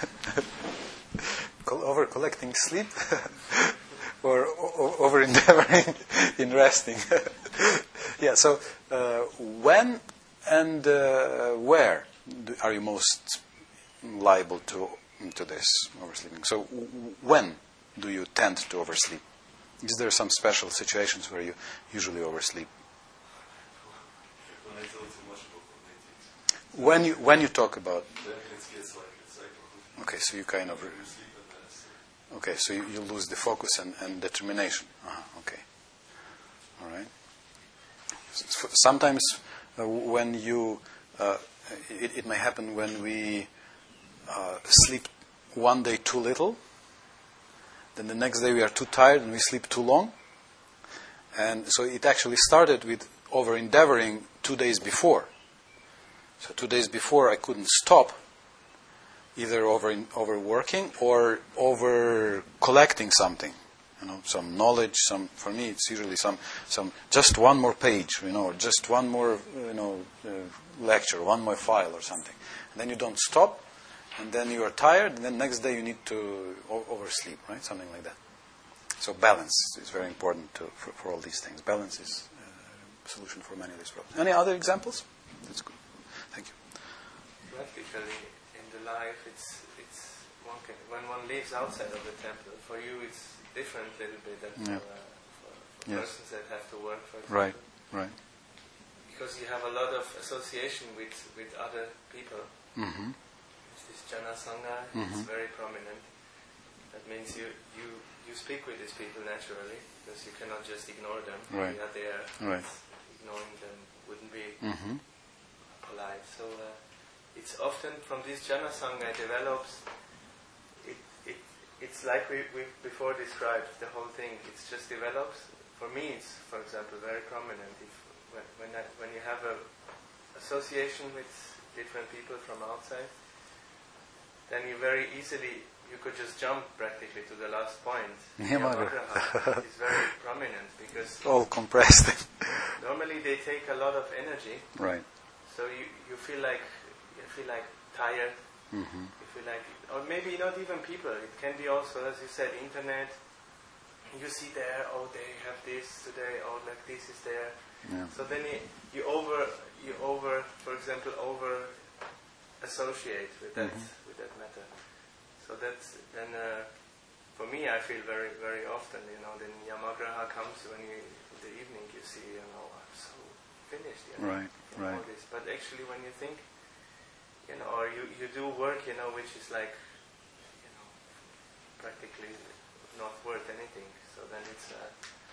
Over collecting sleep or over endeavoring in resting? Yeah. So uh, when and uh, where do, are you most liable to to this oversleeping? So w- when do you tend to oversleep? Is there some special situations where you usually oversleep? When I tell too much about my things, When you when you talk about, then it gets like it's like okay, so you kind of, you sleep and then I sleep. okay, so you, you lose the focus and, and determination. Uh-huh, okay, all right. S- Sometimes uh, when you, uh, it, it may happen when we uh, sleep one day too little. Then the next day we are too tired and we sleep too long. And so it actually started with over-endeavoring two days before. So two days before I couldn't stop, either over overworking or over collecting something. You know, some knowledge, some, for me it's usually some, some just one more page, you know, or just one more, you know, uh, lecture, one more file or something. And then you don't stop. And then you are tired, and then next day you need to o- oversleep, right? Something like that. So balance is very important to, for, for all these things. Balance is uh, a solution for many of these problems. Any other examples? That's good. Thank you. Practically, in the life, it's it's one can, when one lives outside of the temple. For you, it's different a little bit than Yeah. for, uh, for, for Yes. persons that have to work, for example. Right, right. Because you have a lot of association with, with other people. Mm-hmm. This Jana Sangha Mhm. is very prominent. That means you, you, you speak with these people naturally, because you cannot just ignore them. Right. You are there. Right. Ignoring them wouldn't be Mm-hmm. polite. So uh, it's often from this Jana Sangha develops, it, it, it's like we, we before described the whole thing. It just develops. For me, it's, for example, very prominent. If, when, when, I, when you have a association with different people from outside, then you very easily, you could just jump practically to the last point. Yamagra. Yamagra is very prominent because All compressed. normally they take a lot of energy, Right. so you, you feel like you feel like tired. Mm-hmm. You feel like, or maybe not even people. It can be also, as you said, internet. You see there, oh, they have this today. Oh, like this is there. Yeah. So then you, you over, you over, for example, over associate with that Mhm. with that matter. So that's then uh, for me, I feel very very often, you know, then Yamagraha comes when you in the evening you see, you know, I'm so finished, you know, Right, you know, right. all this. But actually, when you think, you know, or you you do work, you know, which is like, you know, practically not worth anything. So then it's uh,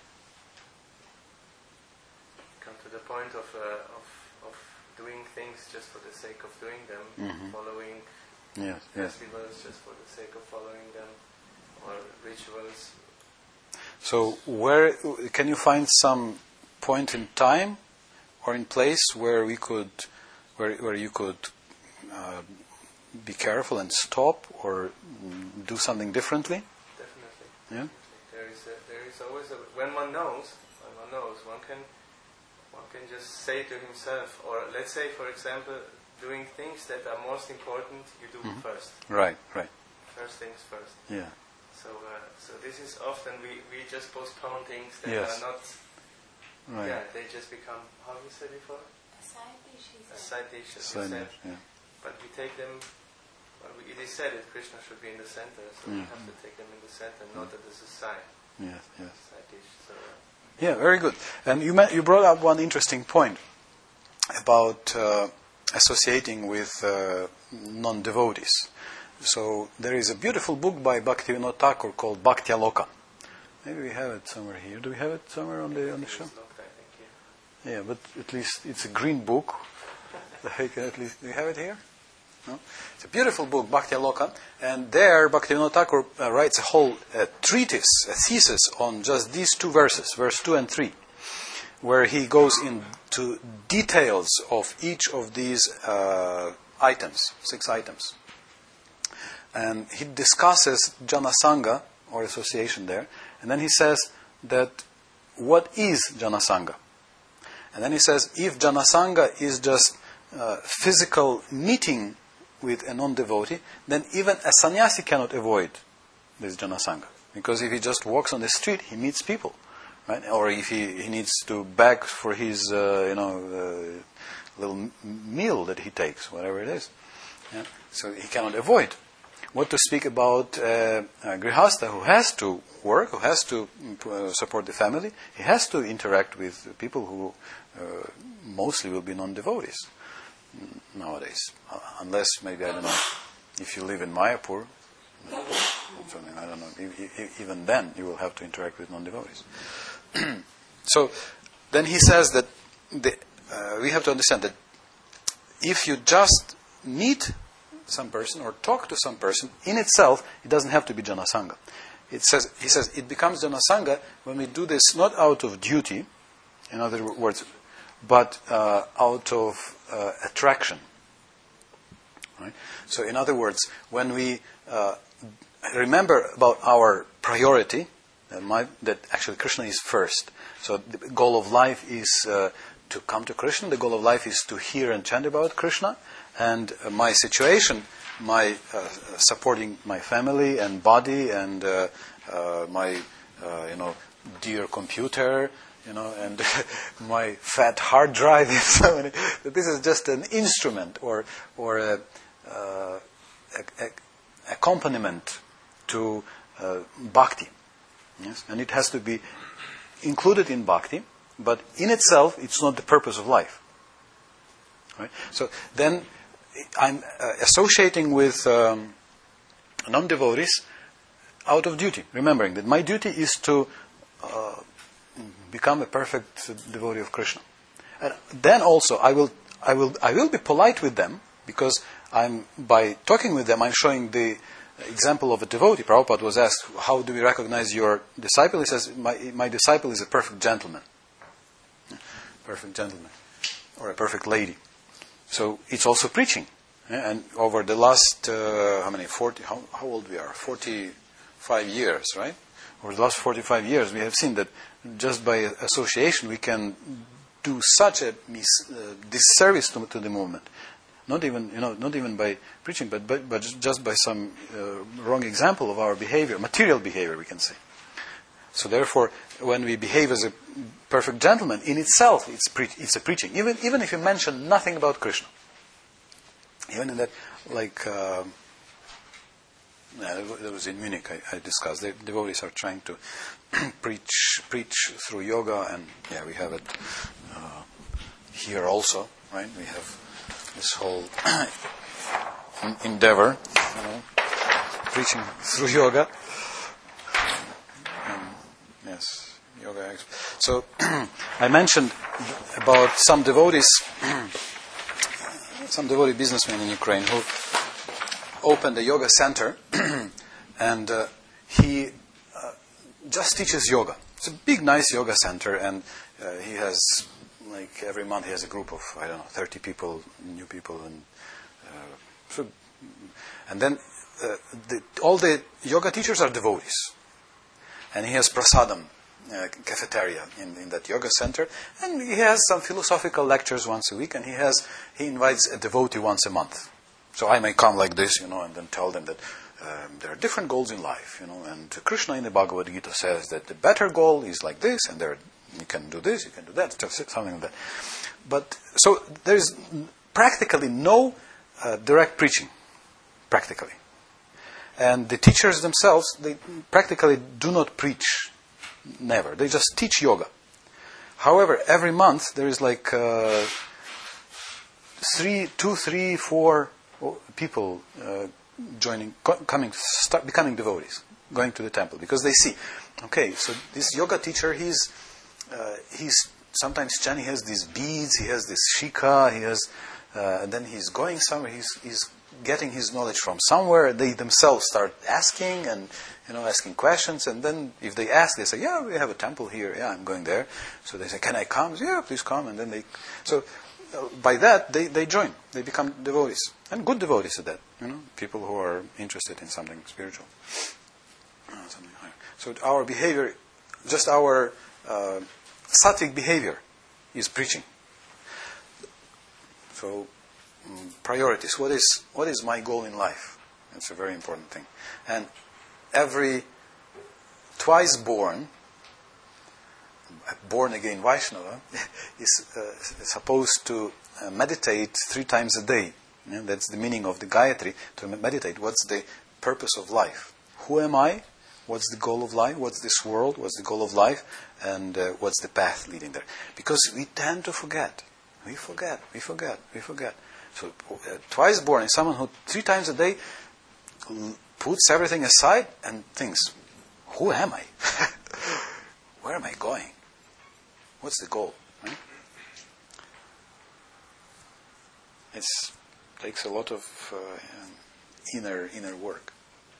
come to the point of, uh, of of doing things just for the sake of doing them, Mhm. following Yes, yes. festivals just for the sake of following them, or rituals. So, where can you find some point in time or in place where we could, where where you could uh, be careful and stop or mm, do something differently? Definitely. Yeah. There is a, there is always a, when one knows, when one knows, one can one can just say to himself, or let's say, for example, doing things that are most important, you do Mhm. first. Right, right. First things first. Yeah. So, uh, so this is often we, we just postpone things that Yes. are not. Right. Yeah, they just become, how you said before, A side dish is a side dish. As Side you said. dish, yeah. But we take them. Well, we, it is said that Krishna should be in the center, so we Mm. have to take them in the center, not as a side Yes, yes. side dish. So. Uh, Yeah, very good. And you ma- you brought up one interesting point about uh, associating with uh, non-devotees. So there is a beautiful book by Bhaktivinoda Thakur called Bhaktialoka. Maybe we have it somewhere here. Do we have it somewhere on the on the show? it's locked, I think, yeah. Yeah, but at least it's a green book. I can at least, do you have it here? No? It's a beautiful book, Bhaktialoka, and there Bhaktivinoda Thakur uh, writes a whole uh, treatise, a thesis on just these two verses, verse two and three, where he goes into details of each of these uh, items, six items. And he discusses Janasanga, or association there, and then he says that what is Janasanga? And then he says, if Janasanga is just uh, physical meeting with a non-devotee, then even a sannyasi cannot avoid this Janasanga. Because if he just walks on the street, he meets people. Right? Or if he, he needs to beg for his uh, you know, uh, little m- meal that he takes, whatever it is. Yeah? So he cannot avoid. What to speak about uh, a grihastha who has to work, who has to uh, support the family, he has to interact with people who uh, mostly will be non-devotees nowadays. Uh, unless, maybe, I don't know, if you live in Mayapur, something, I don't know, e- e- even then you will have to interact with non-devotees. So, then he says that the, uh, we have to understand that if you just meet some person or talk to some person, in itself, it doesn't have to be Janasanga. It says, he says, it becomes Janasanga when we do this not out of duty, in other words, but uh, out of uh, attraction. Right? So, in other words, when we uh, remember about our priority, uh, my, that actually Krishna is first. So, the goal of life is uh, to come to Krishna. The goal of life is to hear and chant about Krishna. And uh, my situation, my uh, supporting my family and body, and uh, uh, my uh, you know dear computer, you know, and my fat hard drive. And so many, that this is just an instrument or or a, uh, a, a accompaniment to uh, bhakti. Yes, and it has to be included in bhakti, but in itself, it's not the purpose of life. Right? So then. I'm uh, associating with um, non-devotees out of duty, remembering that my duty is to uh, become a perfect devotee of Krishna. And then also, I will, I will, I will be polite with them because I'm by talking with them, I'm showing the example of a devotee. Prabhupada was asked, "How do we recognize your disciple?" He says, "My, my disciple is a perfect gentleman, perfect gentleman, or a perfect lady." So it's also preaching, yeah? And over the last uh, how many forty? How, how old we are? Forty-five years, right? Over the last forty-five years, we have seen that just by association we can do such a mis, uh, disservice to, to the movement. Not even you know, not even by preaching, but but, but just by some uh, wrong example of our behavior, material behavior, we can say. So therefore, when we behave as a perfect gentleman, in itself, it's pre- it's a preaching. Even even if you mention nothing about Krishna, even in that, like uh, yeah, that was in Munich. I, I discussed. The devotees are trying to preach preach through yoga, and yeah, we have it uh, here also, right? We have this whole endeavor, you know, preaching through yoga. Yes, yoga expert. So I mentioned about some devotees, some devotee businessmen in Ukraine who opened a yoga center, and uh, he uh, just teaches yoga. It's a big, nice yoga center, and uh, he has, like, every month he has a group of, I don't know, thirty people, new people, and uh, so, and then uh, the, all the yoga teachers are devotees. And he has prasadam, uh, cafeteria in, in that yoga center, and he has some philosophical lectures once a week, and he has he invites a devotee once a month. So I may come like this, you know, and then tell them that um, there are different goals in life, you know, and Krishna in the Bhagavad Gita says that the better goal is like this, and there you can do this, you can do that, something like that. But so there is practically no uh, direct preaching, practically. And the teachers themselves, they practically do not preach, never. They just teach yoga. However, every month there is like uh, three, two, three, four people uh, joining, co- coming, start becoming devotees, going to the temple because they see, okay, so this yoga teacher, he's uh, he's sometimes chanting, he has these beads, he has this shikha, he has, uh, and then he's going somewhere, he's he's getting his knowledge from somewhere. They themselves start asking and, you know, asking questions, and then if they ask, they say, yeah, we have a temple here, yeah, I'm going there. So they say, can I come? Yeah, please come. And then they, so uh, by that, they, they join, they become devotees, and good devotees at that, you know, people who are interested in something spiritual, uh, something higher. So our behavior, just our uh, sattvic behavior is preaching. So priorities. What is what is my goal in life? That's a very important thing. And every twice born, born again Vaishnava, is uh, supposed to uh, meditate three times a day. Yeah, that's the meaning of the Gayatri, to meditate. What's the purpose of life? Who am I? What's the goal of life? What's this world? What's the goal of life? And uh, what's the path leading there? Because we tend to forget. We forget. We forget. We forget. So, uh, twice born is someone who three times a day puts everything aside and thinks, who am I? Where am I going? What's the goal? Right? It takes a lot of uh, inner inner work.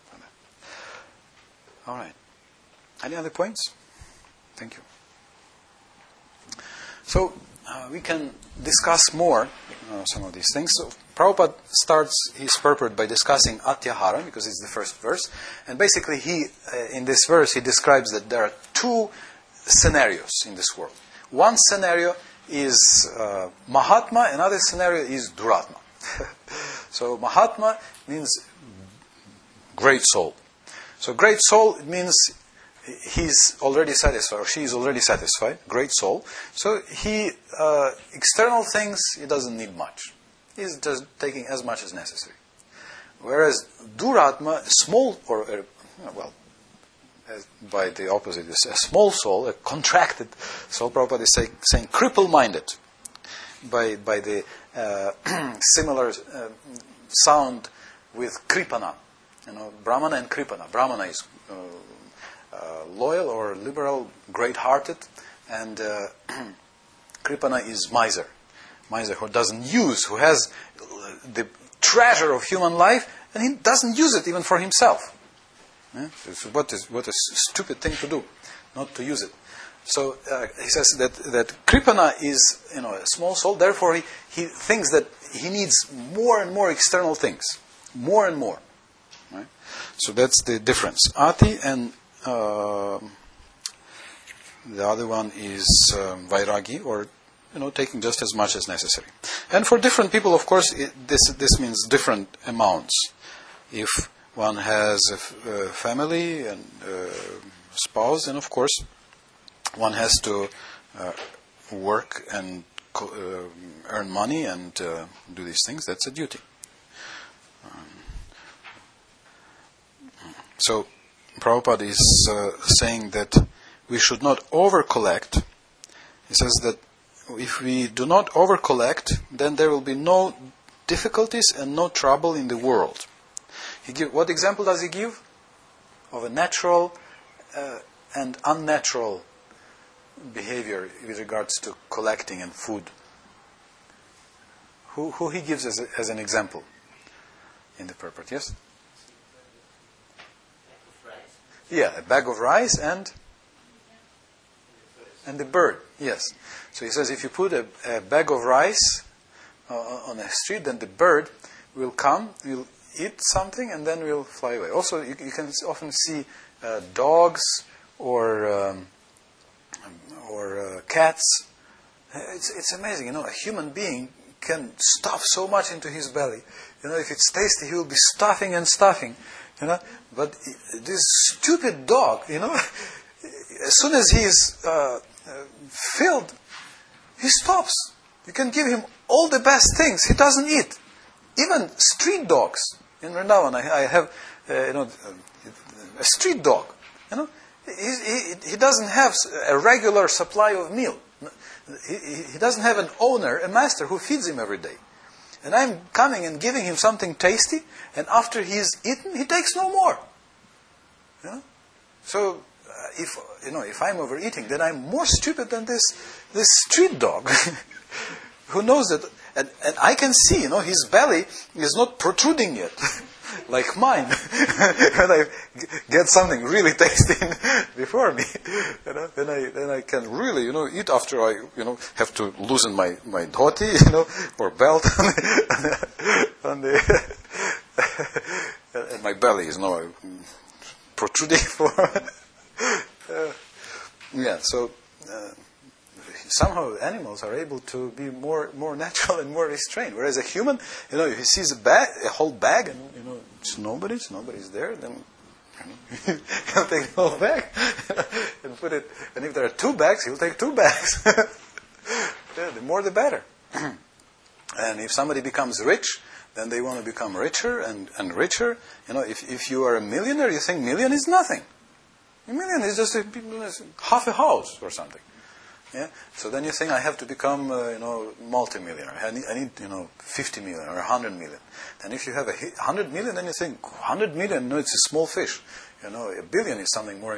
All right. Any other points? Thank you. So, Uh, we can discuss more uh, some of these things. So Prabhupada starts his purport by discussing Atyahara, because it's the first verse. And basically, he uh, in this verse, he describes that there are two scenarios in this world. One scenario is uh, Mahatma, another scenario is Duratma. So Mahatma means great soul. So great soul, it means he's already satisfied, or she is already satisfied, great soul. So he, uh, external things, he doesn't need much. He's just taking as much as necessary. Whereas Duratma, small, or, uh, well, as by the opposite, is a small soul, a contracted soul. Prabhupada is say, saying cripple-minded, by, by the uh, similar uh, sound with Kripana. You know, Brahmana and Kripana. Brahmana is Uh, Uh, loyal or liberal, great-hearted, and uh, Kripana is miser. Miser who doesn't use, who has the treasure of human life, and he doesn't use it even for himself. Yeah? What is what a stupid thing to do, not to use it. So uh, he says that that Kripana is, you know, a small soul. Therefore, he, he thinks that he needs more and more external things, more and more. Right? So that's the difference. Ati and Uh, the other one is um, Vairagi, or, you know, taking just as much as necessary. And for different people, of course, it, this this means different amounts. If one has a, f- a family and a spouse, then of course one has to uh, work and co- uh, earn money and uh, do these things. That's a duty. Um, so. Prabhupada is uh, saying that we should not over-collect. He says that if we do not over-collect, then there will be no difficulties and no trouble in the world. He give, what example does he give? Of a natural uh, and unnatural behavior with regards to collecting and food. Who, who he gives as, a, as an example in the purport, yes? Yeah, a bag of rice and and the bird, yes. So he says if you put a, a bag of rice uh, on a street, then the bird will come, will eat something, and then will fly away. Also, you, you can often see uh, dogs or um, or uh, cats. It's it's amazing, you know. A human being can stuff so much into his belly. You know, if it's tasty, he will be stuffing and stuffing. You know, but this stupid dog, you know, as soon as he is uh, uh, filled, he stops. You can give him all the best things, he doesn't eat. Even street dogs. In Vrindavan, I, I have, uh, you know, a street dog. You know, he, he, he doesn't have a regular supply of meal. He, he doesn't have an owner, a master who feeds him every day. And I'm coming and giving him something tasty, and after he's eaten, he takes no more. You know? So, uh, if you know, if I'm overeating, then I'm more stupid than this this street dog, who knows that. And, and I can see, you know, his belly is not protruding yet, like mine. When I get something really tasty before me, you know, then I then I can really, you know, eat after I, you know, have to loosen my, my dhoti, you know, or belt on the, on the and my belly is now protruding for. uh, yeah, so. Uh, Somehow animals are able to be more more natural and more restrained. Whereas a human, you know, if he sees a bag, a whole bag, and you know, it's nobody's, nobody's there, then you know, he'll take the whole bag and put it. And if there are two bags, he'll take two bags. Yeah, the more the better. And if somebody becomes rich, then they want to become richer and, and richer. You know, if if you are a millionaire, you think million is nothing. A million is just a, half a house or something. Yeah. So then you think I have to become, uh, you know, multi-millionaire. I need, I need, you know, fifty million or a hundred million. Then if you have a hundred million, then you think hundred million. No, it's a small fish. You know, a billion is something more.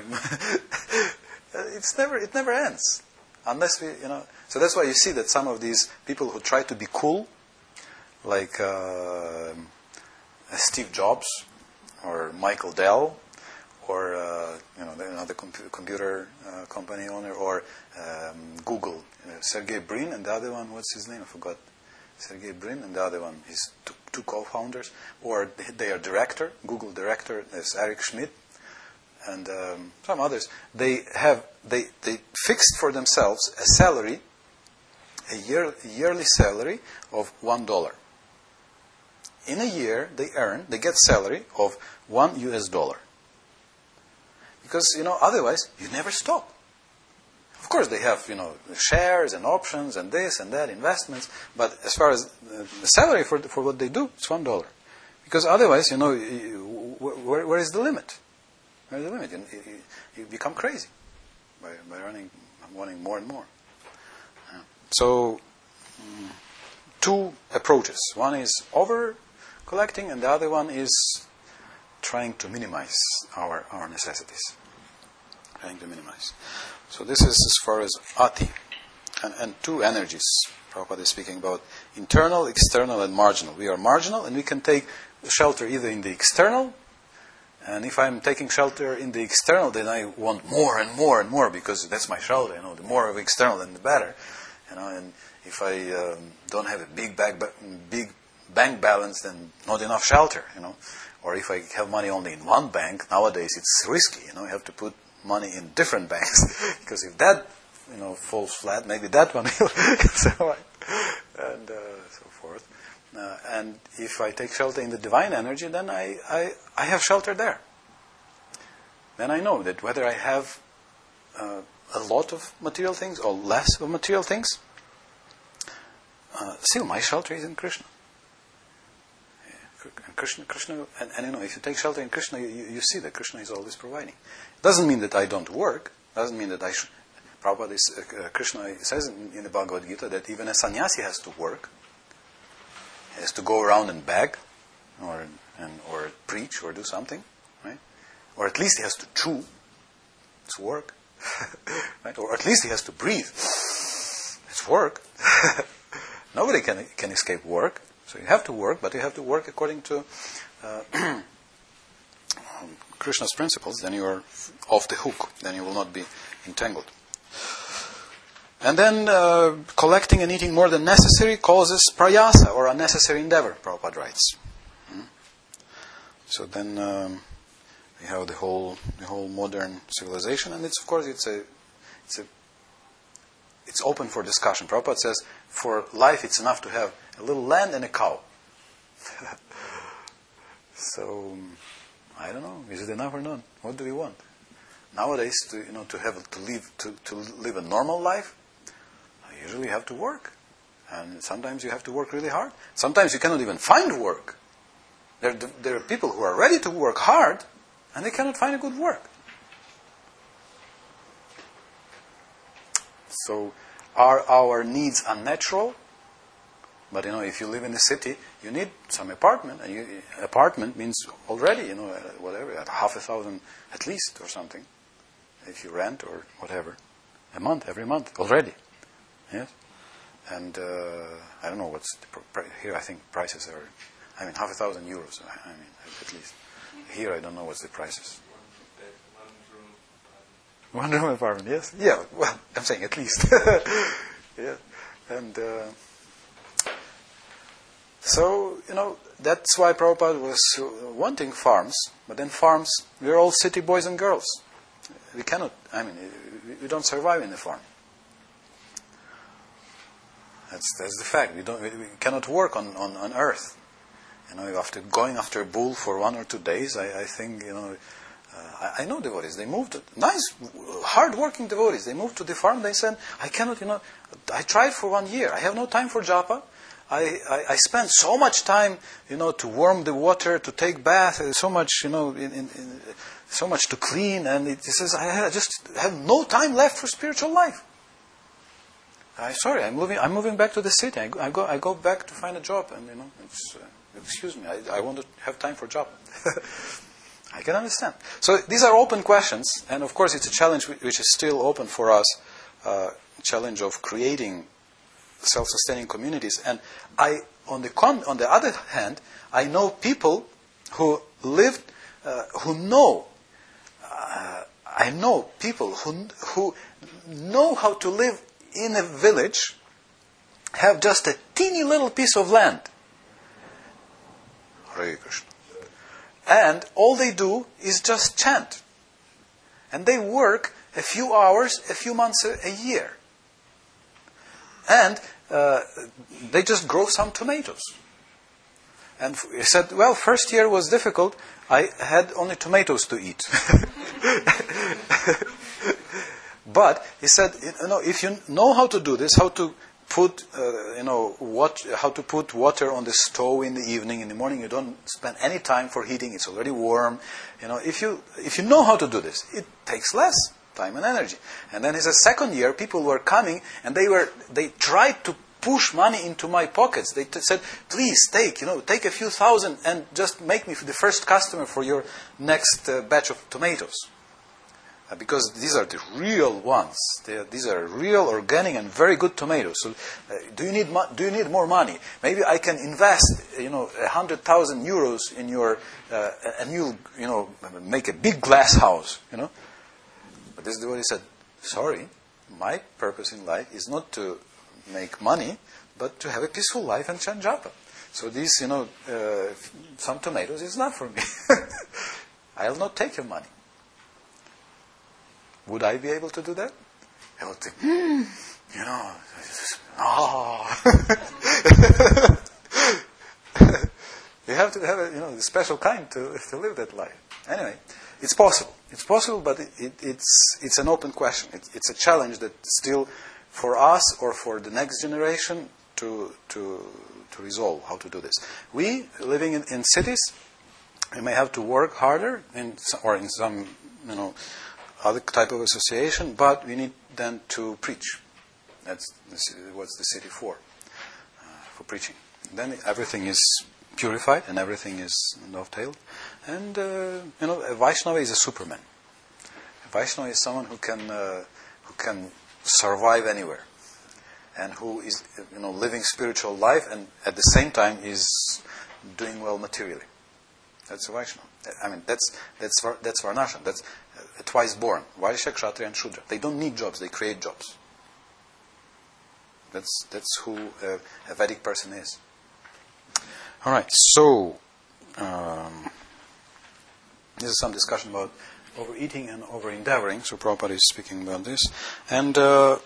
It's never, it never ends, unless we, you know. So that's why you see that some of these people who try to be cool, like uh, Steve Jobs or Michael Dell, or uh, you know, another comp- computer uh, company owner, or um, Google, you know, Sergey Brin, and the other one, what's his name? I forgot. Sergey Brin, and the other one, his two, two co-founders, or they are director, Google director, there's Eric Schmidt, and um, some others. They have they they fixed for themselves a salary, a year a yearly salary of one dollar. In a year, they earn, they get salary of one U S dollar. Because, you know, otherwise, you never stop. Of course, they have, you know, shares and options and this and that, investments. But as far as the salary for for what they do, it's one dollar. Because otherwise, you know, you, where, where is the limit? Where is the limit? You, you, you become crazy by, by running, wanting more and more. Yeah. So, um, two approaches. One is over collecting, and the other one is trying to minimize our, our necessities. Trying to minimize. So this is as far as ati. And, and two energies, Prabhupada is speaking about internal, external, and marginal. We are marginal, and we can take shelter either in the external, and if I'm taking shelter in the external, then I want more and more and more, because that's my shelter, you know, the more of external, then the better. You know, and if I um, don't have a big, bag, big bank balance, then not enough shelter, you know. Or if I have money only in one bank, nowadays it's risky. You know, you have to put money in different banks because if that, you know, falls flat, maybe that one will. So on, and uh, so forth. Uh, and if I take shelter in the divine energy, then I, I, I have shelter there. Then I know that whether I have uh, a lot of material things or less of material things, uh, still my shelter is in Krishna. Krishna, Krishna, and, and you know, if you take shelter in Krishna, you, you see that Krishna is always providing. Doesn't mean that I don't work. Doesn't mean that I should. Prabhupada is, uh, Krishna says in, in the Bhagavad Gita that even a sannyasi has to work. He has to go around and beg, or and or preach, or do something, right? Or at least he has to chew. It's work. Right? Or at least he has to breathe. It's work. Nobody can can escape work. So you have to work, but you have to work according to uh, Krishna's principles. Then you are off the hook. Then you will not be entangled. And then uh, collecting and eating more than necessary causes prayasa, or unnecessary endeavor, Prabhupada writes. Hmm? So then um, we have the whole the whole modern civilization, and it's of course it's a it's a it's open for discussion. Prabhupada says for life it's enough to have a little land and a cow. So I don't know, is it enough or not? What do we want nowadays? To you know to have to live to, to live a normal life, you usually have to work, and sometimes you have to work really hard. Sometimes you cannot even find work. There, there are people who are ready to work hard, and they cannot find a good work. So, are our needs unnatural? But you know, if you live in the city, you need some apartment, and you, apartment means already, you know, whatever, at half a thousand at least or something. If you rent or whatever, a month, every month already. Yes, and uh, I don't know what's the pr- here. I think prices are, I mean, half a thousand euros. I, I mean, at least here I don't know what's the prices. One room apartment. Yes, yeah. Well, I'm saying at least. Yeah, and uh, so you know that's why Prabhupada was wanting farms. But then farms, we're all city boys and girls. We cannot. I mean, we don't survive in the farm. That's that's the fact. We don't. We, we cannot work on, on, on earth. You know, after going after a bull for one or two days, I, I think you know. Uh, I, I know devotees. They moved. To, nice, hard-working devotees. They moved to the farm. They said, "I cannot. You know, I tried for one year. I have no time for japa. I, I, I spend so much time, you know, to warm the water, to take bath. So much, you know, in, in, in, so much to clean. And it says, I just have no time left for spiritual life." I sorry, I'm moving. I'm moving back to the city. I go. I go, I go back to find a job, and you know, it's, uh, excuse me. I, I want to have time for a job. I can understand. So these are open questions, and of course, it's a challenge which is still open for us. Uh, challenge of creating self-sustaining communities. And I, on the con, on the other hand, I know people who lived, uh, who know. Uh, I know people who who know how to live in a village, have just a teeny little piece of land. Hare Krishna. And all they do is just chant. And they work a few hours, a few months a, a year. And uh, they just grow some tomatoes. And he said, well, first year was difficult. I had only tomatoes to eat. But he said, you know, if you know how to do this, how to put, uh, you know, what, how to put water on the stove in the evening, in the morning, you don't spend any time for heating. It's already warm. You know, if you if you know how to do this, it takes less time and energy. And then he said, second year, people were coming and they were they tried to push money into my pockets. They t- said, please take, you know, take a few thousand and just make me the first customer for your next uh, batch of tomatoes. Uh, because these are the real ones. They are, these are real, organic, and very good tomatoes. So, uh, do you need mo- do you need more money? Maybe I can invest, you know, a hundred thousand euros in your, uh, and you'll, you know, make a big glass house, you know. But this is what he said. Sorry, my purpose in life is not to make money, but to have a peaceful life and chant japa. So these, you know, uh, some tomatoes is not for me. I'll not take your money. Would I be able to do that? I would think, hmm, you know, oh. You have to have a, you know, a special kind to to live that life. Anyway, it's possible. It's possible, but it, it, it's it's an open question. It, it's a challenge that still, for us or for the next generation, to to to resolve how to do this. We living in, in cities, we may have to work harder in some, or in some, you know, other type of association, but we need then to preach. That's what's the city for, uh, for preaching. Then everything is purified and everything is dovetailed. And, uh, you know, a Vaishnava is a superman. A Vaishnava is someone who can uh, who can survive anywhere, and who is, you know, living spiritual life, and at the same time is doing well materially. That's a Vaishnava. I mean, that's that's that's Varnashram. That's uh, twice born. Vaishya, Kshatriya, and Shudra. They don't need jobs; they create jobs. That's that's who uh, a Vedic person is. All right. So um, this is some discussion about overeating and over-endeavoring. So Prabhupada is speaking about this, and uh,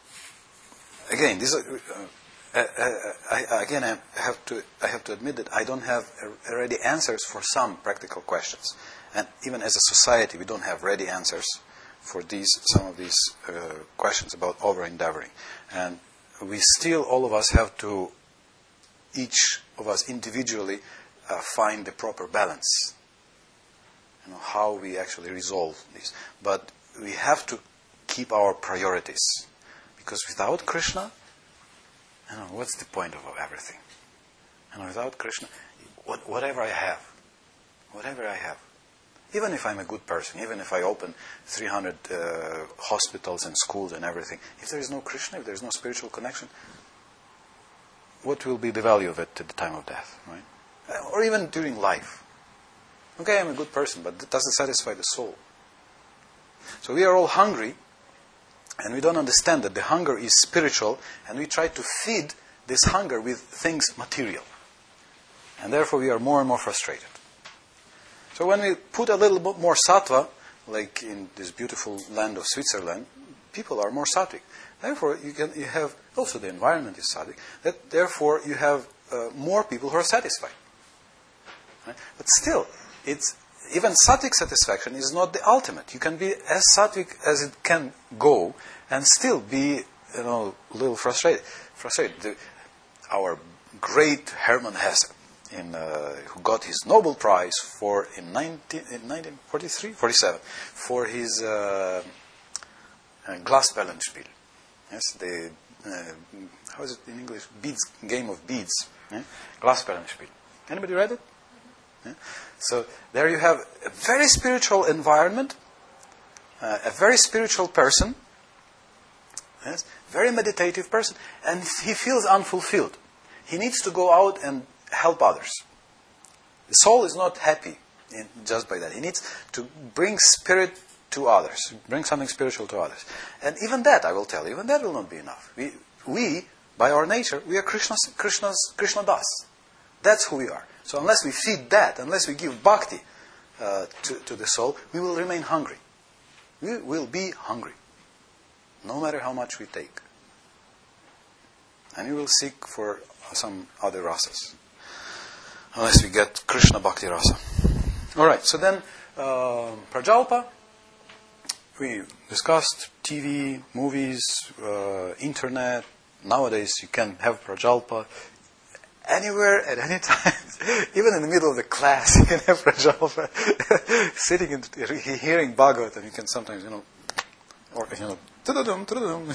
again, this. Uh, Uh, uh, I, again, I have to I have to admit that I don't have uh, ready answers for some practical questions, and even as a society, we don't have ready answers for these some of these uh, questions about over-endeavoring, and we still, all of us, have to, each of us individually, uh, find the proper balance. You know, how we actually resolve this, but we have to keep our priorities, because without Krishna, you know, what's the point of everything? You know, without Krishna, what, whatever I have, whatever I have, even if I'm a good person, even if I open three hundred uh, hospitals and schools and everything, if there is no Krishna, if there is no spiritual connection, what will be the value of it at the time of death, right? Or even during life. Okay, I'm a good person, but that doesn't satisfy the soul. So we are all hungry, and we don't understand that the hunger is spiritual, and we try to feed this hunger with things material. And therefore we are more and more frustrated. So when we put a little bit more sattva, like in this beautiful land of Switzerland, people are more sattvic. Therefore you can you have, also the environment is sattvic, that therefore you have uh, more people who are satisfied. Right? But still, it's even sattvic satisfaction is not the ultimate. You can be as sattvic as it can go and still be, you know, a little frustrated. Frustrated. The, our great Hermann Hesse, in, uh, who got his Nobel Prize for in, nineteen, in nineteen forty-three, forty-seven for his uh, uh, Glasperlenspiel. Yes, the uh, how is it in English? Beads, game of beads. Yeah? Glasperlenspiel. Anybody read it? Yeah? So there you have a very spiritual environment, uh, a very spiritual person, yes, very meditative person, and he feels unfulfilled. He needs to go out and help others. The soul is not happy in, just by that. He needs to bring spirit to others, bring something spiritual to others. And even that, I will tell you, even that will not be enough. We, we by our nature, we are Krishna's, Krishna's, Krishna Das. That's who we are. So unless we feed that, unless we give bhakti uh, to, to the soul, we will remain hungry. We will be hungry, no matter how much we take. And we will seek for some other rasas, unless we get Krishna Bhakti Rasa. All right, so then uh, Prajalpa, we discussed T V, movies, uh, internet. Nowadays you can have Prajalpa anywhere, at any time, even in the middle of the class, you can have Prajalpa. Sitting and hearing Bhagavatam, you can sometimes, you know, or, you know, tududum, tududum,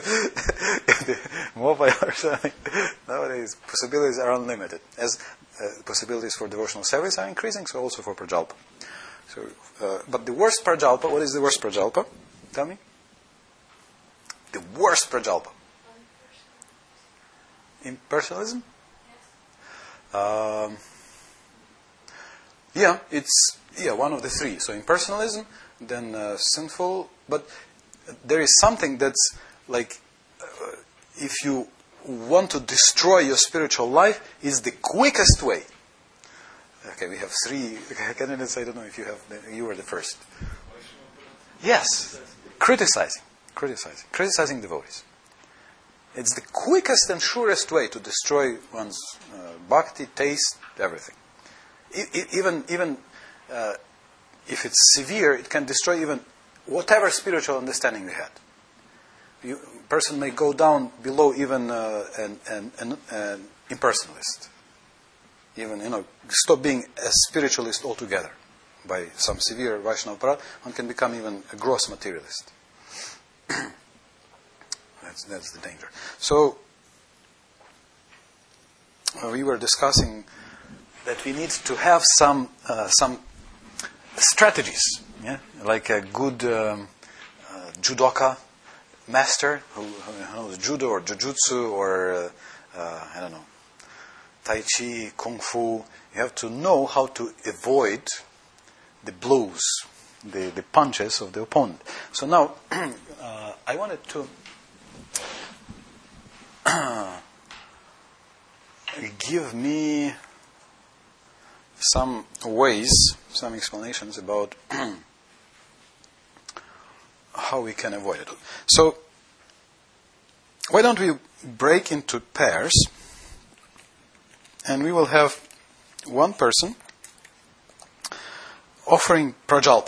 the mobile or something. Nowadays, possibilities are unlimited. As uh, possibilities for devotional service are increasing, so also for Prajalpa. So, uh, but the worst Prajalpa, what is the worst Prajalpa? Tell me. The worst Prajalpa. Impersonalism? Um, yeah, it's yeah one of the three. So impersonalism, then uh, sinful. But there is something that's like, uh, if you want to destroy your spiritual life, is the quickest way. Okay, we have three candidates. I don't know if you have. You were the first. Yes, criticizing, criticizing, criticizing devotees. It's the quickest and surest way to destroy one's uh, bhakti, taste, everything. I, I, even even uh, if it's severe, it can destroy even whatever spiritual understanding we had. You, a person may go down below even uh, an, an, an, an impersonalist. Even, you know, stop being a spiritualist altogether. By some severe Vaishnava parat, one can become even a gross materialist. That's, that's the danger. So, uh, we were discussing that we need to have some uh, some strategies, yeah, like a good um, judoka master who, who knows judo or jujutsu or uh, uh, I don't know, tai chi, kung fu. You have to know how to avoid the blows, the, the punches of the opponent. So now, uh, I wanted to give me some ways, some explanations about how we can avoid it. So, why don't we break into pairs, and we will have one person offering prajalpa.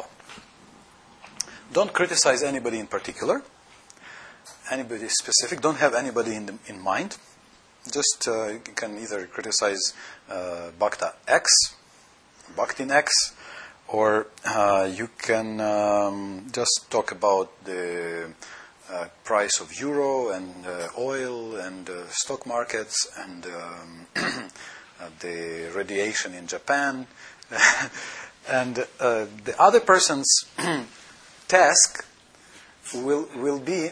Don't criticize anybody in particular, anybody specific. Don't have anybody in, the, in mind. Just uh, you can either criticize uh, Bhakta X, Bhaktin X, or uh, you can um, just talk about the uh, price of euro and uh, oil and uh, stock markets and um, uh, the radiation in Japan. And uh, the other person's task will will be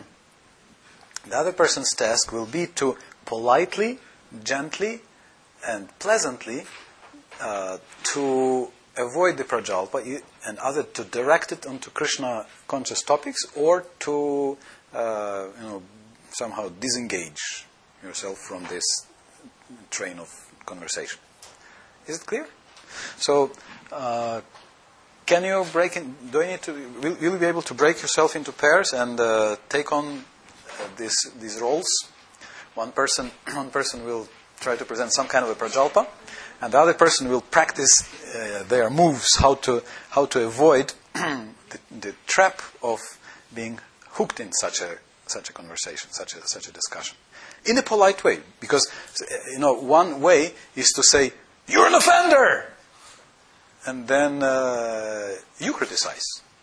the other person's task will be to politely, gently, and pleasantly uh, to avoid the prajalpa, and other to direct it onto Krishna conscious topics, or to uh, you know somehow disengage yourself from this train of conversation. Is it clear? So, uh, can you break in? Do you need to? Will, will you be able to break yourself into pairs and uh, take on uh, this, these roles? One person, one person will try to present some kind of a prajalpa, and the other person will practice uh, their moves, how to how to avoid the, the trap of being hooked in such a such a conversation, such a such a discussion, in a polite way. Because you know, one way is to say, "You're an offender," and then uh, you criticize.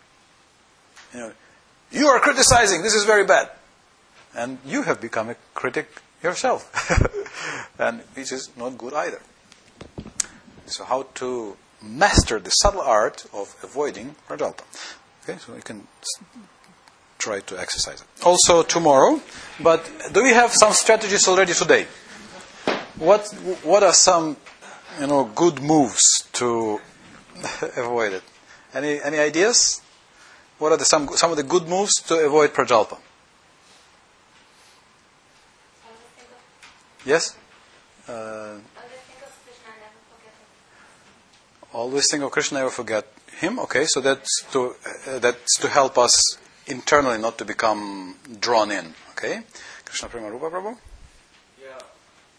You know, you are criticizing. This is very bad, and you have become a critic yourself, and which is not good either. So, how to master the subtle art of avoiding prajalpa? Okay, so we can try to exercise it. Also tomorrow, but do we have some strategies already today? What What are some, you know, good moves to avoid it? Any Any ideas? What are the some some of the good moves to avoid prajalpa? Yes? Uh, always think of Krishna, never forget him. Okay, so that's to uh, that's to help us internally not to become drawn in. Okay, Krishna Prema Rupa Prabhu. Yeah, uh,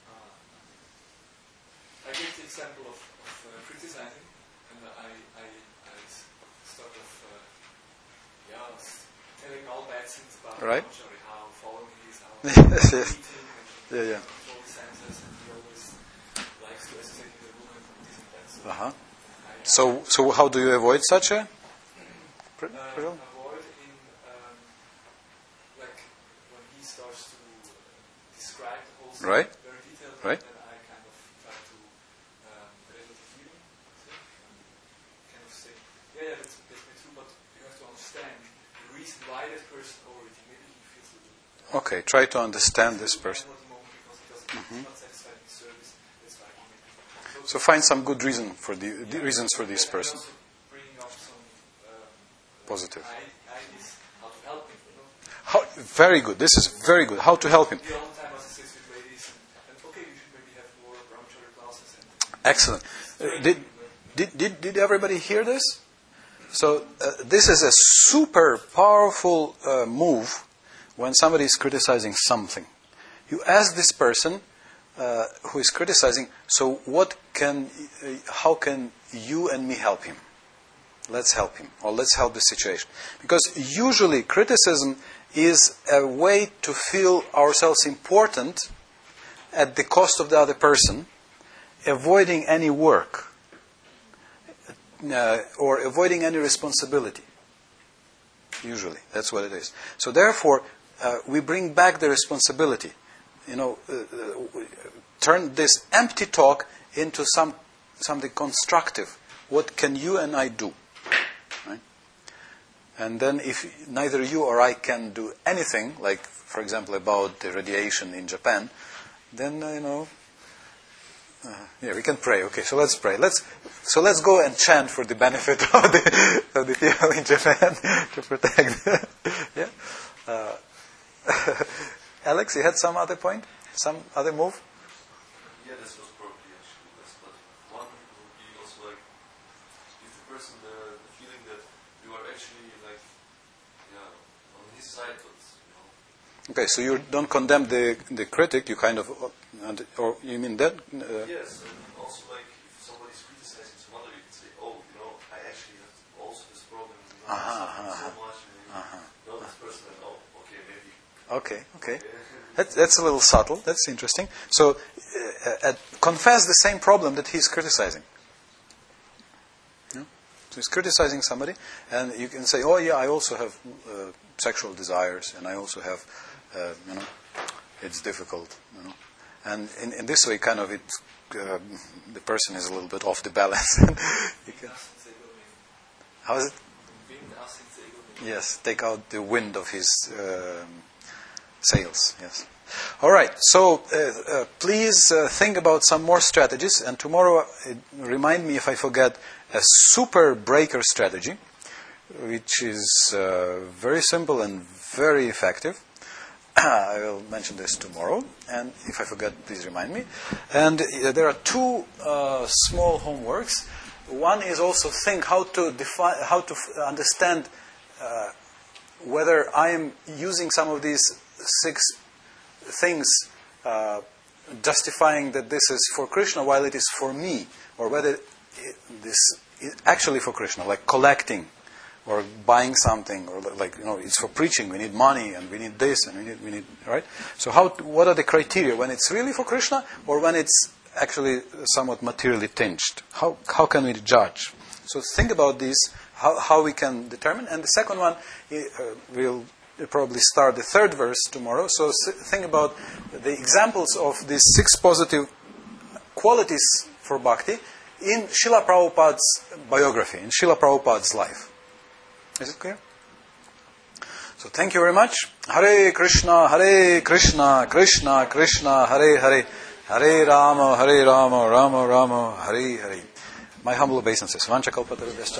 I give the example of, of uh, criticizing, and I I, I sort of uh, yeah telling all bad things about Right. Brahmachari, how following he is, how Yes, yes. eating, and Yeah, yeah. control his senses, and he always likes to associate with the woman and this and that. So Uh huh. I- So, so how do you avoid such a? Pr- Uh, pr- avoid in um, like when he starts to uh, describe the whole thing Right. very detailed, Right. then I kind of try to um, relative viewing, so, um, kind of say, yeah, yeah, that's, that's me too, but you have to understand the reason why that person already maybe he feels a little. Uh, Okay, try to understand this person. at the moment because he doesn't mm-hmm. not satisfied with service. That's why he maybe. So find some good reason for the, the reasons for this And person. also bringing up some um, Positive. i- ideas how to help him. You know. How, very good. This is very good. How to help him? The all the time associates with ladies, and, and okay, you should maybe have more brahmachari classes. And Excellent. Uh, did, did did did everybody hear this? So uh, this is a super powerful uh, move when somebody is criticizing something. You ask this person uh, who is criticizing, so what can, uh, how can you and me help him? Let's help him, or let's help the situation. Because usually criticism is a way to feel ourselves important at the cost of the other person, avoiding any work, uh, or avoiding any responsibility. Usually, that's what it is. So therefore, uh, we bring back the responsibility. You know, uh, uh, turn this empty talk into some something constructive. What can you and I do? Right? And then if neither you or I can do anything, like, for example, about the radiation in Japan, then, uh, you know, uh, yeah, we can pray. Okay, so let's pray. Let's So let's go and chant for the benefit of the, of the people in Japan to protect them. Yeah? Uh, Alex, you had some other point? Some other move? Yeah, this was probably actually this, but one would be also like, give the person the, the feeling that you are actually like, yeah, on his side, but, you know. Okay, so you don't condemn the the critic, you kind of, uh, or you mean that? Uh, Yes, and also like, if somebody's criticizing some other, you can say, oh, you know, I actually have also this problem, you know, Uh-huh, uh-huh, so uh-huh. much, and you Uh-huh. know this person, and oh, okay, maybe. Okay, okay. That, that's a little subtle. That's interesting. So, uh, uh, confess the same problem that he's criticizing. Yeah? So he's criticizing somebody, and you can say, "Oh, yeah, I also have uh, sexual desires, and I also have, uh, you know, it's difficult, you know." And in, in this way, kind of, it, uh, the person is a little bit off the balance. You can, how is it? Yes, take out the wind of his um, sails. Yes. All right. So uh, uh, please uh, think about some more strategies, and tomorrow uh, remind me if I forget a super breaker strategy, which is uh, very simple and very effective. I will mention this tomorrow, and if I forget, please remind me. And uh, there are two uh, small homeworks. One is also think how to define, how to f- understand. Uh, whether I am using some of these six things uh, justifying that this is for Krishna while it is for me, or whether it, this is actually for Krishna, like collecting or buying something, or like, you know, it's for preaching, we need money and we need this and we need, we need right? So how, what are the criteria when it's really for Krishna or when it's actually somewhat materially tinged? How, how can we judge? So think about these. How, how we can determine. And the second one, uh, we'll probably start the third verse tomorrow. So think about the examples of these six positive qualities for bhakti in Srila Prabhupada's biography, in Srila Prabhupada's life. Is it clear? So thank you very much. Hare Krishna, Hare Krishna, Krishna Krishna, Hare Hare, Hare Rama, Hare Rama, Rama Rama, Hare Hare. My humble obeisances. Vancha kalpatarubhyascha.